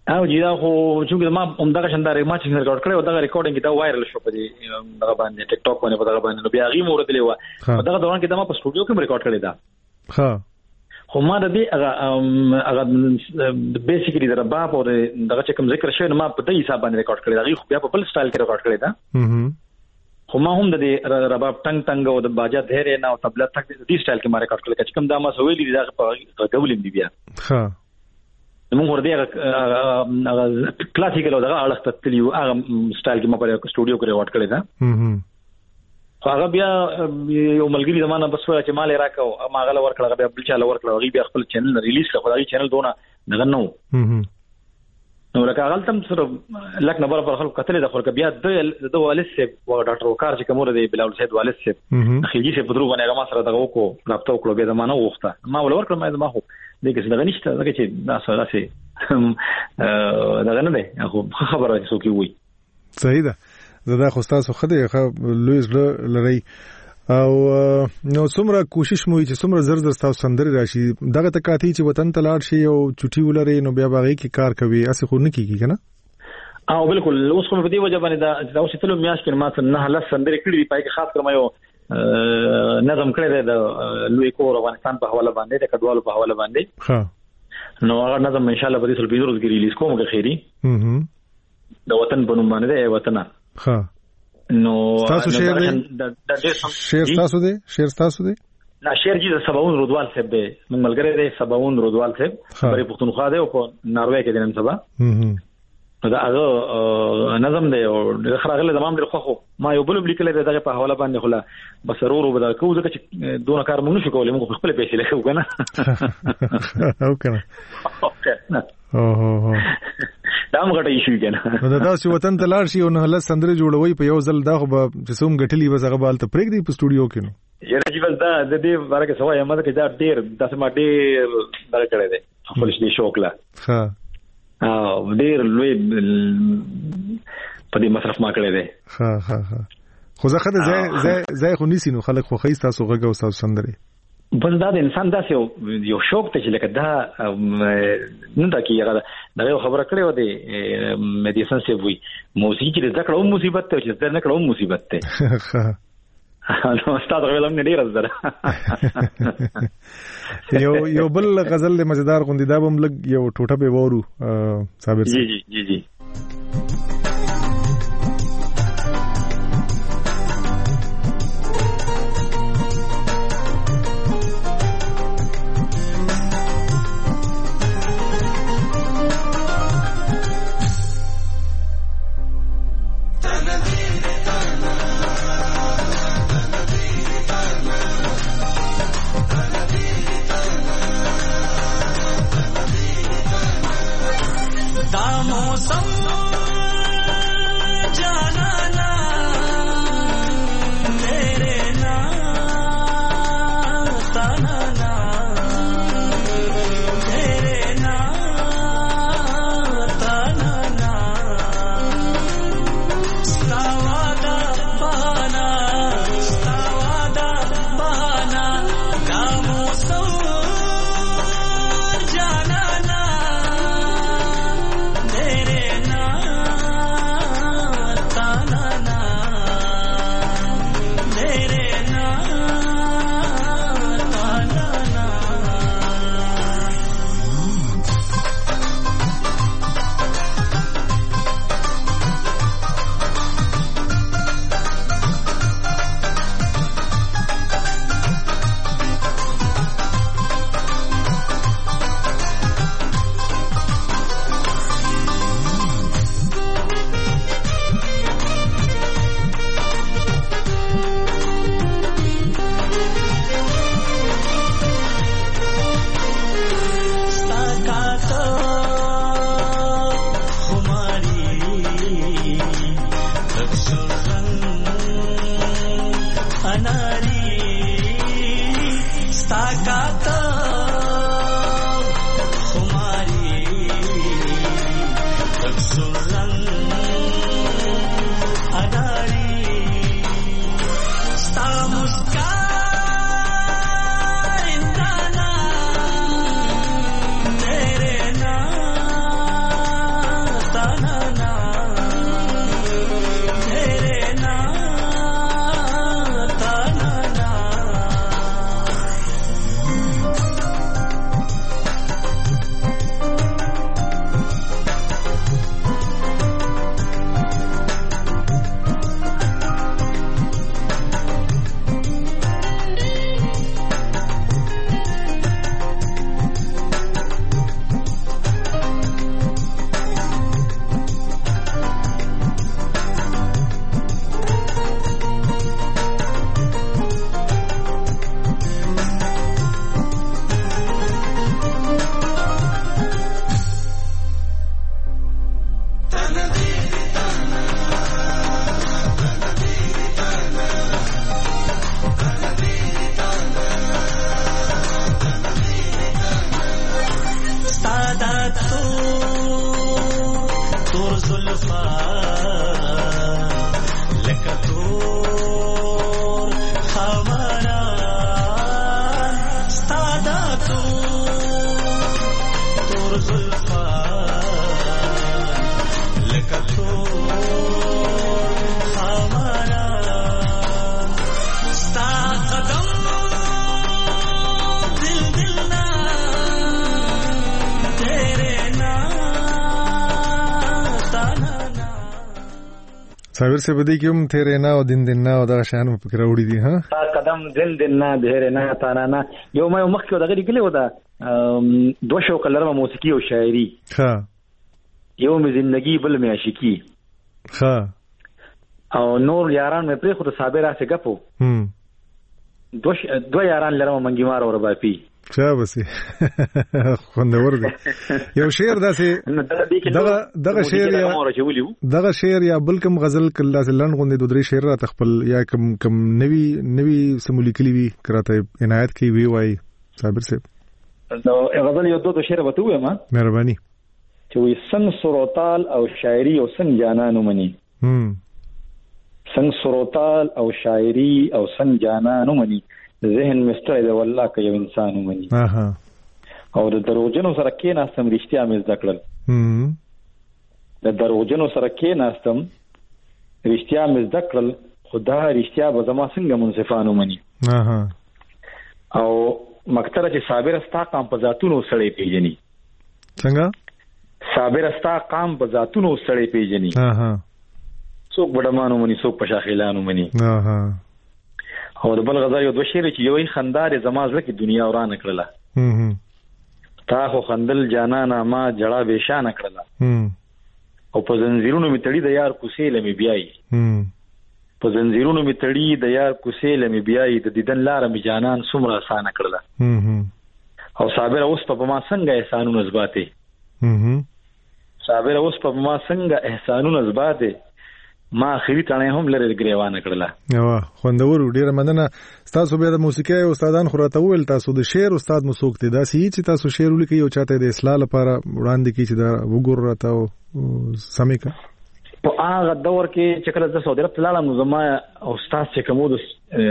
Speaker 5: او جیدا خو چې ما هم دغه شنداري ما چې ریکارډ کړو دغه ریکارډینګ دا وایرل شو په دې دغه باندې ټیک ټاک باندې په دغه باندې نو بیا غي مورته لیوا دغه دوران کې دا ما په سټوډیو کې ریکارډ کړی دا
Speaker 4: ها
Speaker 5: خو ما د دې هغه هغه بیسیکلی دا باب او دغه چې کوم ذکر شوی نو ما په دې حساب باندې ریکارډ کړی دا غي خو بیا په بل سټایل کې ریکارډ کړی دا خو ما هم د دې رباب ټنګ ټنګ او د باجا دهره نه او تبله تک دې سټایل کې ما ریکارډ کړی چې کوم دا ما سویلی دا په غولم دی بیا ها موږ ورته هغه کلاسیکل او دغه اړه ستلیو هغه سټایل کې ما په سټوډیو کې ریکارډ کړی دا خو هغه بیا یو ملګری زمانہ بس ولا چې مال راکاو ما غل ورکړه بیا بل چاله ورکړه غي بیا خپل چینل ریلیز کړ خدای چینل دونه دغه نو نو لکه غلطم سره لک نمبر پر خلک کتل د خلک بیا د د والد سه او ډاکټر وکار چې کومره دی بلال سید والد سه خېږي سه بدرو باندې هغه ما سره دغه وکړو رابطه وکړو به زمانہ وخته ما ول ورکړم ما زما خو دغه څه دغه نشته دغه چې دا سره سه دغه نه دی خو خبره څه کوي وي
Speaker 4: صحیح ده زدا خو تاسو خدای لویز لری او نو څومره کوشش مو چې څومره زر زر تاسو سندري راشي دغه تکاتی چې وطن تلاړ شي او چټي ولري نو بیا باغی کې کار کوي اسه خو نه کیږي کنه
Speaker 5: او بالکل اوس کوم په دې وجه باندې دا دا اوس ټول میاش کې ما څنګه نه لاس سندري کړی دی پای کې خاص کړم یو نظم کړی دی د لوی کور افغانستان په حواله باندې د کډوالو په حواله باندې ها نو هغه نظم ان شاء الله به دې سل بیزروز کې ریلیز کوم که خیری د وطن په نوم باندې دی وطن
Speaker 4: ها نو تاسو شعر
Speaker 5: دی
Speaker 4: شعر تاسو دی شعر تاسو دی
Speaker 5: نه شعر جی سباون رودوال صاحب دی موږ ملګری دی سباون رودوال صاحب بری پښتونخوا دی او په ناروې کې دنن سبا دا هغه نظم دی او د خراغله زمام دی خو ما یو بل لیکل دی دغه په حواله باندې خلا بس ورو ورو بدل کوو ځکه چې دونه کار موږ نشو کولای موږ خپل پیسې لکو کنه
Speaker 4: او کنه او هو
Speaker 5: دا موږ ته شي کنه
Speaker 4: دا تاسو وطن ته لاړ شي او نه له سندره جوړوي په یو ځل دا خو به چې څوم غټلی بس هغه بالته پرېګ دی په سټوډیو کې نو
Speaker 5: یره چې بس دا د دې ورکه سوای مده کې دا ډیر د سم ډیر دا کړی دی خپل شي شوق لا
Speaker 4: ها
Speaker 5: او ډیر لوی په دې مصرف ما کړی دی
Speaker 4: ها ها ها خو زه خدای زای زای زای خو نسی نو خلک خو خیس تاسو غږ او تاسو سندري
Speaker 5: بس دا د انسان داسې یو شوق ته چې لکه دا نه دا کې هغه دا یو خبره کړې و دی میډیسن سی وی موسیقي چې زده کړو مصیبت ته چې زده نه کړو مصیبت ته نو ستاسو غوښتل نه ډیر زده
Speaker 4: یو یو بل غزل له مزیدار غوندي دا بم لګ یو ټوټه به وورو صابر
Speaker 5: جی جی جی جی
Speaker 6: मौसम تور زلفا لکه تور خامانا ستا قدم دل دلنا تیرے نا تانا
Speaker 4: صابر سے بدی کیوں تیرے نا او دن دن نا او دا شان په فکر وړي دي ها
Speaker 5: تا قدم دل دل نا تیرے نا تانا نا یو مې مخ کې دغه لیکلو دا دو شو کلرمه موسیقي او شاعري
Speaker 4: ها
Speaker 5: یو مې زندگی بل مې عاشقي
Speaker 4: ها
Speaker 5: او نور یاران مې پرې خو ته صابر راځي غپو
Speaker 4: هم
Speaker 5: دو ش... دو یاران لرم منګي مار اور باپی
Speaker 4: چا بسي خوندور دي یو شعر داسې دغه دغه شعر یا دغه شعر یا بل کوم غزل کله لن غوندې د درې شعر را تخپل یا کوم کوم نوی نوی سمولیکلی وی کراته عنایت کی وی وای صابر صاحب
Speaker 5: نو غزل یو دوه شعر وته وې ما
Speaker 4: مهرباني
Speaker 5: چې وي سن سروتال او شاعري او سن جانانو مني
Speaker 4: هم
Speaker 5: سن سروتال او شاعري او سن جانانو مني ذهن مستعد والله که یو انسان ومني
Speaker 4: اها
Speaker 5: او د دروغجنو سره کې ناستم رښتیا مې زده کړل
Speaker 4: هم
Speaker 5: د دروغجنو سره کې ناستم رښتیا مې زده کړل خدا رښتیا به زما څنګه منصفانو مني
Speaker 4: اها
Speaker 5: او مکتره چې صابر استا قام په ذاتونو سړی پیژني
Speaker 4: څنګه
Speaker 5: صابر استا قام په ذاتونو سړی پیژني
Speaker 4: اها
Speaker 5: څوک بډمانو مني څوک په شاخیلانو مني
Speaker 4: اها
Speaker 5: او د بل غزل یو دوه شعر چې یوې خندار زما زړه کې دنیا ورانه کړله
Speaker 4: هم
Speaker 5: تا خو خندل جانانا ما جړه بشانه کړله
Speaker 4: هم
Speaker 5: او په زنجیرونو می تړي د یار کوسې لمې بیاي
Speaker 4: هم
Speaker 5: په زنجیرونو می تړي د یار کوسې لمې بیاي د دیدن لار می جانان څومره آسان کړله
Speaker 4: هم
Speaker 5: او صابر اوس په ما څنګه احسانونه زباته
Speaker 4: هم
Speaker 5: صابر اوس په ما څنګه احسانونه زباته ما اخري تانه هم لري ګریوانه کړله
Speaker 4: یوا خوندور ډیره مننه تاسو به د موسیقي استادان خو راته ویل تاسو د شعر استاد مسوک دي دا سې چې تاسو شعر ولیکي او چاته د اصلاح لپاره وړاندې کی چې دا وګور راته سمې کا
Speaker 5: په هغه دور کې چې کله د سعودي عرب تلالم نو زما استاد چې کومو د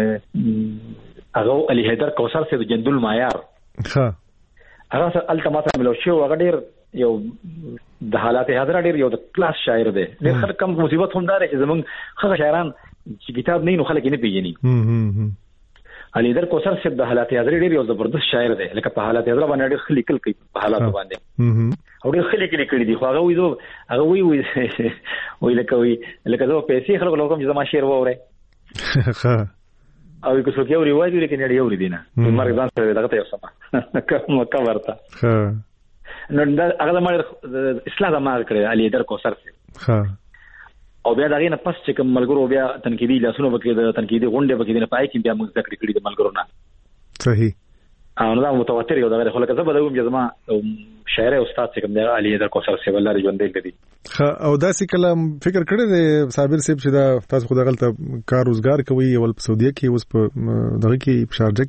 Speaker 5: هغه علي حیدر کوثر سره د جندل معیار
Speaker 4: ها
Speaker 5: هغه التماس ملو شو هغه ډیر یو د حالات حاضر ډیر یو د کلاس شاعر دی ډیر خلک کم مصیبت هم دار چې زمونږ خغه شاعران چې کتاب نه نو خلک نه پیژني
Speaker 4: هم
Speaker 5: علي در کوثر صاحب د حالات حاضر ډیر یو زبردست شاعر دی لکه په حالات حاضر باندې ډیر خلک کل کوي په حالات باندې او ډیر خلک لیکلي دي خو هغه وایي هغه وایي وایي لکه وایي لکه زه پیسې خلک لوکم چې زما شعر ووره
Speaker 4: ها
Speaker 5: او که څوک یو ریواج لري کنه یو ردینه مرګ ځان سره دغه ته یو سما کوم کورته
Speaker 4: ها
Speaker 5: نو دا هغه ما اصلاح ما کړی علي در کوثر
Speaker 4: ها
Speaker 5: او بیا دغه نه پس چې کوم ملګرو بیا تنقیدی لاسونو وکړي د تنقیدی غونډه وکړي نه پای کې بیا موږ ذکر کړی د ملګرو نه
Speaker 4: صحیح
Speaker 5: او نو دا متواتر یو دغه خلک زبر دوم چې زما شاعر استاد چې کوم دی علي در کوثر سی والله ژوند دی
Speaker 4: ها او داسې کلام فکر کړی دی صابر صاحب چې دا تاسو خو دغه کار روزګار کوي ول په سعودي کې اوس په دغه کې په شارجه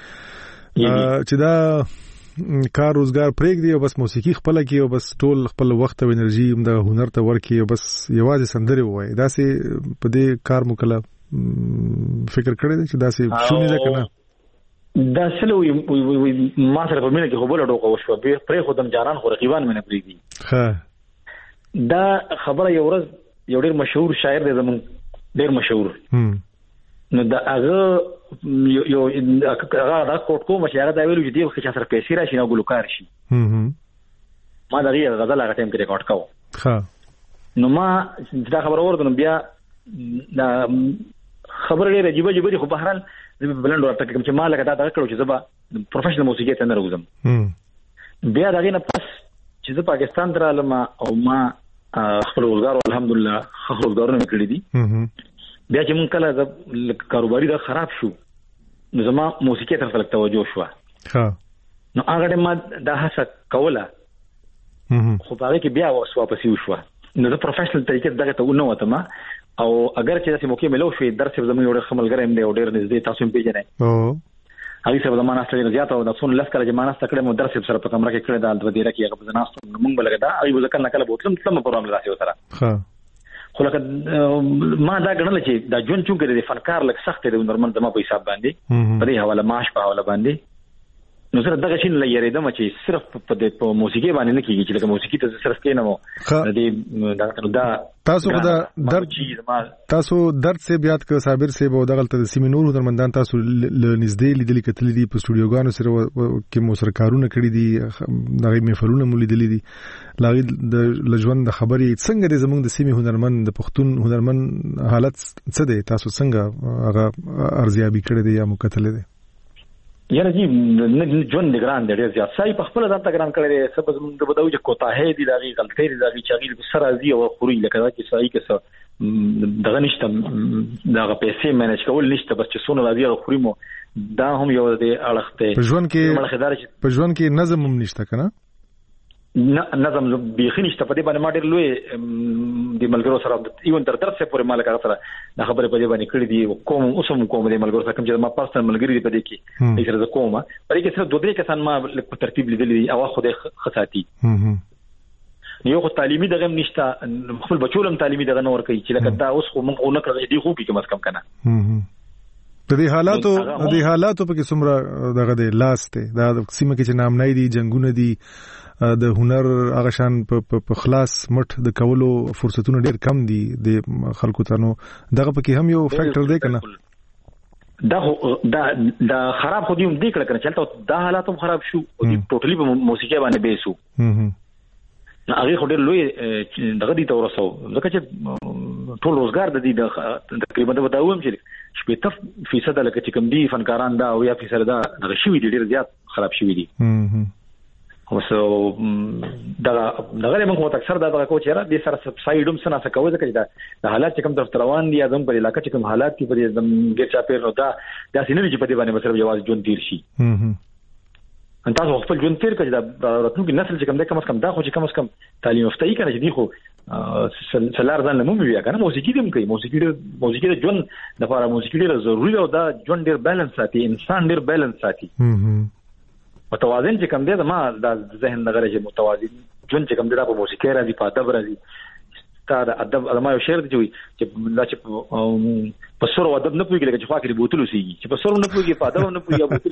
Speaker 4: کې چې دا کار روزګار پرېګ دی او بس موسیقي خپل کې او بس ټول خپل وخت او انرژي د هنر ته ورکي او بس یوازې سندري وای دا سي په دې کار مکلف فکر کړی دی چې دا سي شونې ده کنه
Speaker 5: دا سلوي ما سره په مینه کې خو بل ډوکو وشو به پرې خودم جاران خو رقیبان مې نه پریږدي ها دا خبره یو ورځ یو ډېر مشهور شاعر دی زمون ډېر مشهور نو دا هغه یو هغه دا کوټ کوم چې هغه دا ویلو چې دی چې سره پیسې راشي نو ګلوکار شي ما دا غي غزل هغه ټیم کې ریکارډ کاوه ها نو ما دا خبر اورم بیا دا خبر لري عجیب عجیب خو بهرال بلند ورته کوم چې ما لکه دا دا کړو چې زبا پروفیشنل موسیقي ته نه راوځم بیا دا غي نه پس چې زه پاکستان درالم او ما خپل روزګار الحمدلله خپل روزګارونه کړی دي بیا چې مونږ کله د کاروباري دا خراب شو نو زما موسیقي ته خلک توجه شو
Speaker 4: ها
Speaker 5: نو هغه ما دا هڅه کوله خو هغه کې بیا وسو پسې وشو نو د پروفیشنل طریقې دغه ته ونه وته ما او اگر چې داسې موقع ملو شوې درس زموږ یو خملګر هم دی او ډېر نږدې تاسو هم پیژنئ
Speaker 4: او
Speaker 5: هغه څه زمانہ ستړي زیات او د څون لس کله چې مانه ستکړه مو درس سره په کمره کې کړه د الودیره کې هغه بزناست موږ بلګدا هغه ځکه نه کله بوتلم تم پروګرام لاسه وسره
Speaker 4: ها
Speaker 5: خو لکه ما دا غنل چې دا جون چون کې د فنکار لک سخت دی نورمال زما په حساب باندې په دې حواله معاش په حواله باندې نو سره دغه شین لګیرې دمه چې صرف په د موسیقي باندې نه کیږي چې لکه موسیقي ته صرف کې نه مو د دا
Speaker 4: تاسو دا درد تاسو درد سے بیات ک صابر سے بو دغه ته سیمې نور درمندان تاسو نږدې لیدل کتل دي په سټوډیوګانو سره کې مو سره کارونه کړی دي دغه محفلونه مو لیدل دي لاغي د لجوند د خبرې څنګه د زمونږ د سیمې هنرمند د پښتون هنرمند حالت څه دی تاسو څنګه هغه ارزیابي کړی دی یا مو کتل دي
Speaker 5: یاره جی ژوند ګران دی ډېر زیات سای په خپل ځان ته ګران کړی دی سبا زموږ د بدو چې کوتاهی دي دغه غلطۍ دي دغه چې سره راځي او خوري لکه دا چې سای کې دغه نشته دغه پیسې مینج کول نشته بس چې سونه راځي او خوري مو دا هم یو د اړخته
Speaker 4: په ژوند کې په ژوند کې نظم هم نشته کنه
Speaker 5: نظم بيخي نشته په دې باندې ما ډېر لوی د ملګرو سره ایون تر درس پورې مال کار سره د خبرې په دې باندې کړې دي کوم اوسم کوم د ملګرو سره کوم چې ما پرسنل ملګری دي په دې کې هیڅ سره کومه په دې کې سره دوه درې کسان ما په ترتیب لیدل دي او خو د خصاتی یو خو تعلیمي دغه نشته خپل بچولم تعلیمي دغه نور کوي چې لکه دا اوس خو موږ نه کړی دی خو کې کم از کم کنه
Speaker 4: د دې حالاتو د دې حالاتو په کې څومره دغه د لاس ته دا سیمه کې چې نام نه دي جنگونه دي د هنر هغه شان په خلاص مټ د کولو فرصتونه ډېر کم دي د خلکو ته نو دغه پکې هم یو فیکٹر دی کنه
Speaker 5: دا دا دا خراب خو دې هم دی کړه چې دا حالات هم خراب شو او دې ټوټلی په موسیقي باندې بیسو نو هغه خو ډېر لوی دغه دي تورسو ځکه چې ټول روزګار د دې تقریبا د وداوم چې شپږ فیصد لکه چې کم دي فنکاران دا او یا فیصد دا دغه شوی دي ډېر زیات خراب شوی دي اوس دا دغه موږ اکثر دا دغه کو چیرې د سره سایډوم سره څه کوي ځکه چې د حالات چې کوم طرف روان دي اعظم په علاقې چې کوم حالات کې په دې ګر چا پیر نو دا د سینې چې په دې باندې مسره جواز جون تیر شي ان تاسو خپل جون تیر کړئ دا راتلونکي نسل چې کوم د کم از کم دا خو چې کم از کم تعلیم یافته کړي چې دی خو سلار ځان له مو بیا کنه موسیقي دې کوي موسیقي دې موسیقي د جون د لپاره موسیقي ډېر ضروري او دا جون ډېر بیلانس ساتي انسان ډېر بیلانس ساتي متوازن چې کوم دی ما د ذهن دغه چې متوازن جون چې کوم دی په موسیقي راځي په ادب راځي ستاره ادب ما یو شعر دی چې دا چې په سر او ادب نه پوهیږي چې خو کې بوتل وسیږي چې په سر نه پوهیږي په ادب نه پوهیږي بوتل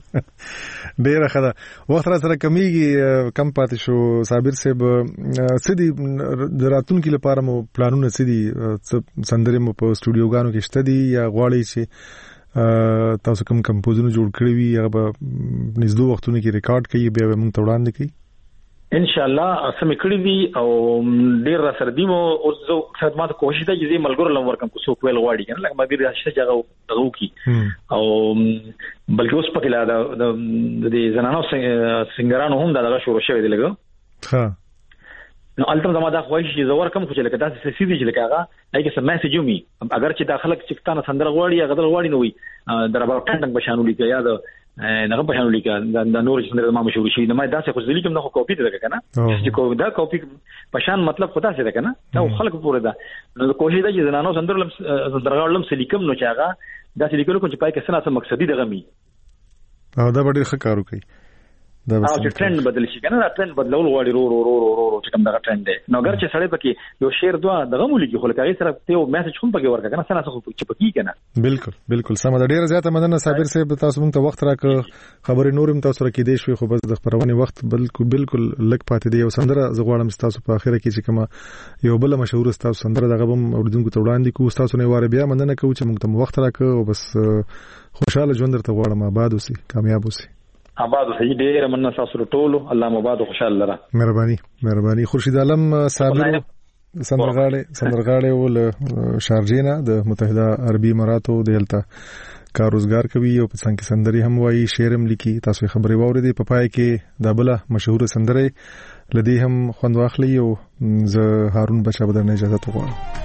Speaker 5: دی
Speaker 4: ډیره خدا وخت را سره کمیږي کم پاتې شو صابر صاحب سدي دراتونکو لپاره مو پلانونه سدي سندرې مو په سټوډیوګانو کې شته دي یا غواړي چې تاسو کوم کمپوزونه جوړ کړی وي هغه په نږدې وختونو کې ریکارډ کړي به موږ ته وړاندې کړي
Speaker 5: ان شاء الله سم کړی دي او ډیر را سره دي مو او زه خدمات کوشش ته چې ملګرو لم ورکم کو سو کول غواړي کنه لکه ما ډیر هڅه جګه غو کی او بلکې اوس په کله د زنانو سنگرانو هم دغه شروع شوی دی لګو
Speaker 4: ها
Speaker 5: نو البته زما دا خوښ شي زور کم خو چې لکه تاسو سې دي چې لکه هغه هغه سم میسج یومي اگر چې داخله چکتانه سندر غواړي هغه غواړي نو وي دربا ټنګ بشانو لیکه یا دا نه بشانو لیکه دا نور سندر ما مشهور شي نو ما دا څه خو ځلی کوم نه کاپی درکه کنه چې کو دا کاپی پشان مطلب خدا څه ده کنه دا خلک پوره ده نو کوشش ده چې زنانو سندر لم سندرغړلم سلیکم نو چې هغه دا سلیکلو کو چې پای کې سنا څه مقصدی دغه می
Speaker 4: او دا ډېر ښه کارو کوي
Speaker 5: دا چې ټرند بدل شي کنه دا ټرند بدلول غواړي رو رو رو رو رو چې کوم دا ټرند دی نو اگر چې سړی پکې یو شعر دوا دغه مولي کې خو لکه سره ته میسج هم پکې ورکړه کنه سره څه چې پکې کنه
Speaker 4: بالکل بالکل سم دا ډیره زیاته مننه صابر صاحب تاسو موږ ته وخت راکړ خبرې نورم تاسو را کې دی شوي خو بس د خبرونه وخت بالکل بالکل لک پاتې دی او سندره زغواړم تاسو په اخره کې چې کومه یو بل مشهور تاسو سندره دغه بم اوردونکو ته وړاندې کو تاسو نه واره بیا مننه کوم چې موږ ته وخت راکړ او بس خوشاله ژوند درته غواړم آباد اوسئ کامیاب اوسئ
Speaker 5: آباد اوسئ ډیر مننه تاسو ټولو الله مبارک خوشاله لره
Speaker 4: مهرباني مهرباني خورشید عالم صابر سندرغاړي سندرغاړي ول شارجینا د متحده عربي اماراتو دلته کار روزګار کوي او په څنګه سندري هم وایي شعرم لیکي تاسو خبري واورئ په پای کې د بل مشهور سندري لدی هم خوند واخلي او ز هارون بچا بدرنه اجازه تغواړم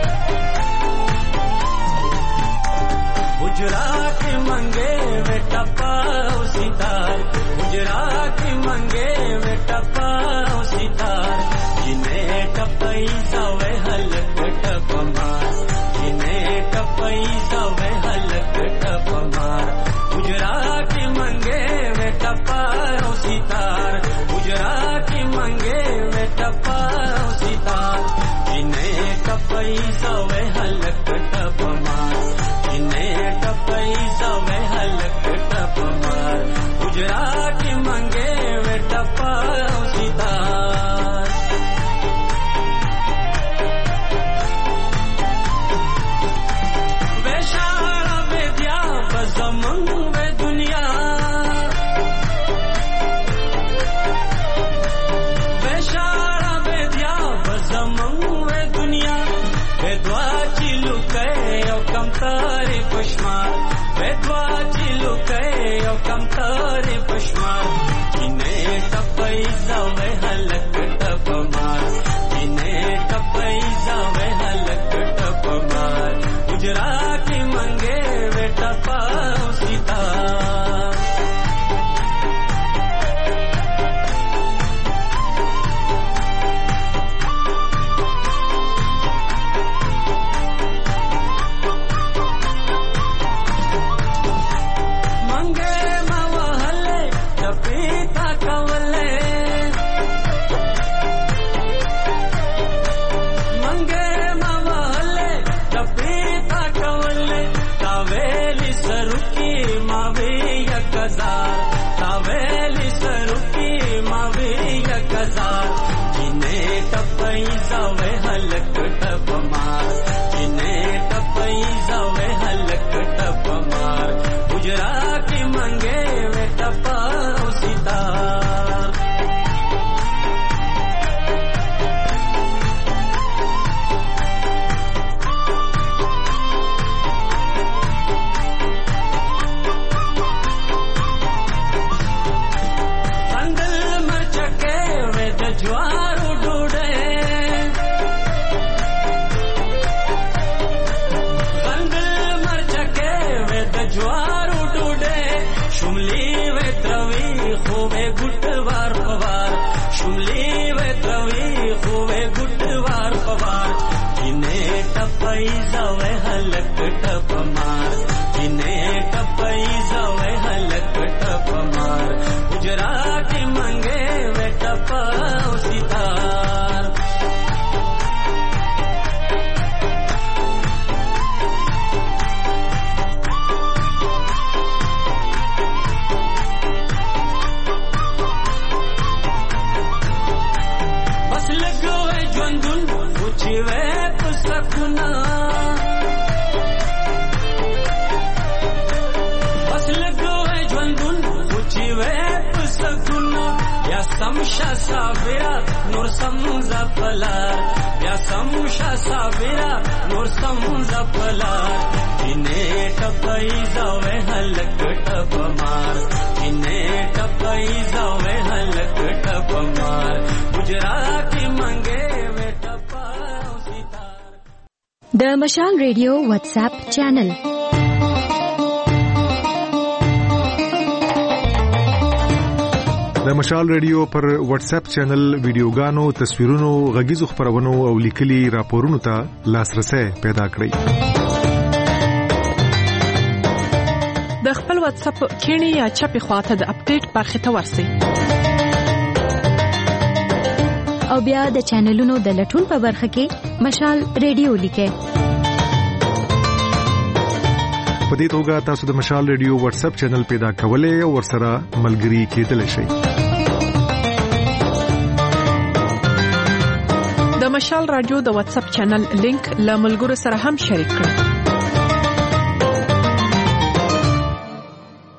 Speaker 6: गुजरात मंगे वे टपाओ सितार गुजरात मंगे वे टपाओ सितार जिन्हें टपई सवे हलक टप मार जिन्हें टपई सवे हलक टप मार गुजरात मंगे वे टपाओ सितार गुजरात मंगे वे टपाओ सितार जिन्हें टपई सवे हलक टप मार टपई सवे हलक टप मार गुजरात لوکې او کم ترې پشمار کینې ټپې زوې هلک ټپمار کینې ټپې زوې هلک ټپمار گجرا کی منګې وټا پاو سیتا तावेली सरुकी मावे यकजार किने टपई जावे हलक टपमार किने टपई जावे हलक टपमार गुजरा की मंगे वे टपाओ सितार ज्वारू डूडे गंगल मरचके वेद ज्वारू डूडे शुमली वे त्रवी खूबे गुटवार पवार शुमली वे त्रवी खूबे गुटवार पवार किने टपई जावे हलक टपमार किने टपई जावे हलक टपमार गुजरा की मंगे वे टपा समशा साबिरा नूर समझा पलार या समशा साबिरा नूर समझा पलार किने टपई जावे हलक टपमार किने टपई जावे हलक टपमार गुजराती मंगे वे टपाओ सितार
Speaker 7: the Mashaal radio WhatsApp channel
Speaker 4: د مشال ریډیو پر واتس اپ چینل ویډیوګانو تصویرونو غږیزو خبرونو او لیکلي راپورونو ته لاسرسي پیدا کړئ
Speaker 8: د خپل واتس اپ کینی یا چپی خواته د اپډیټ برخه ته ورسئ
Speaker 7: او بیا د چینلونو د لټون په برخه کې مشال ریډیو لیکئ
Speaker 4: په دې توګه تاسو د مشال ریډیو واتس اپ چینل پیدا کولای او ورسره ملګري کېدلی شئ
Speaker 8: د مشال رادیو د واتس اپ چینل لینک له ملګرو سره هم شریک کړئ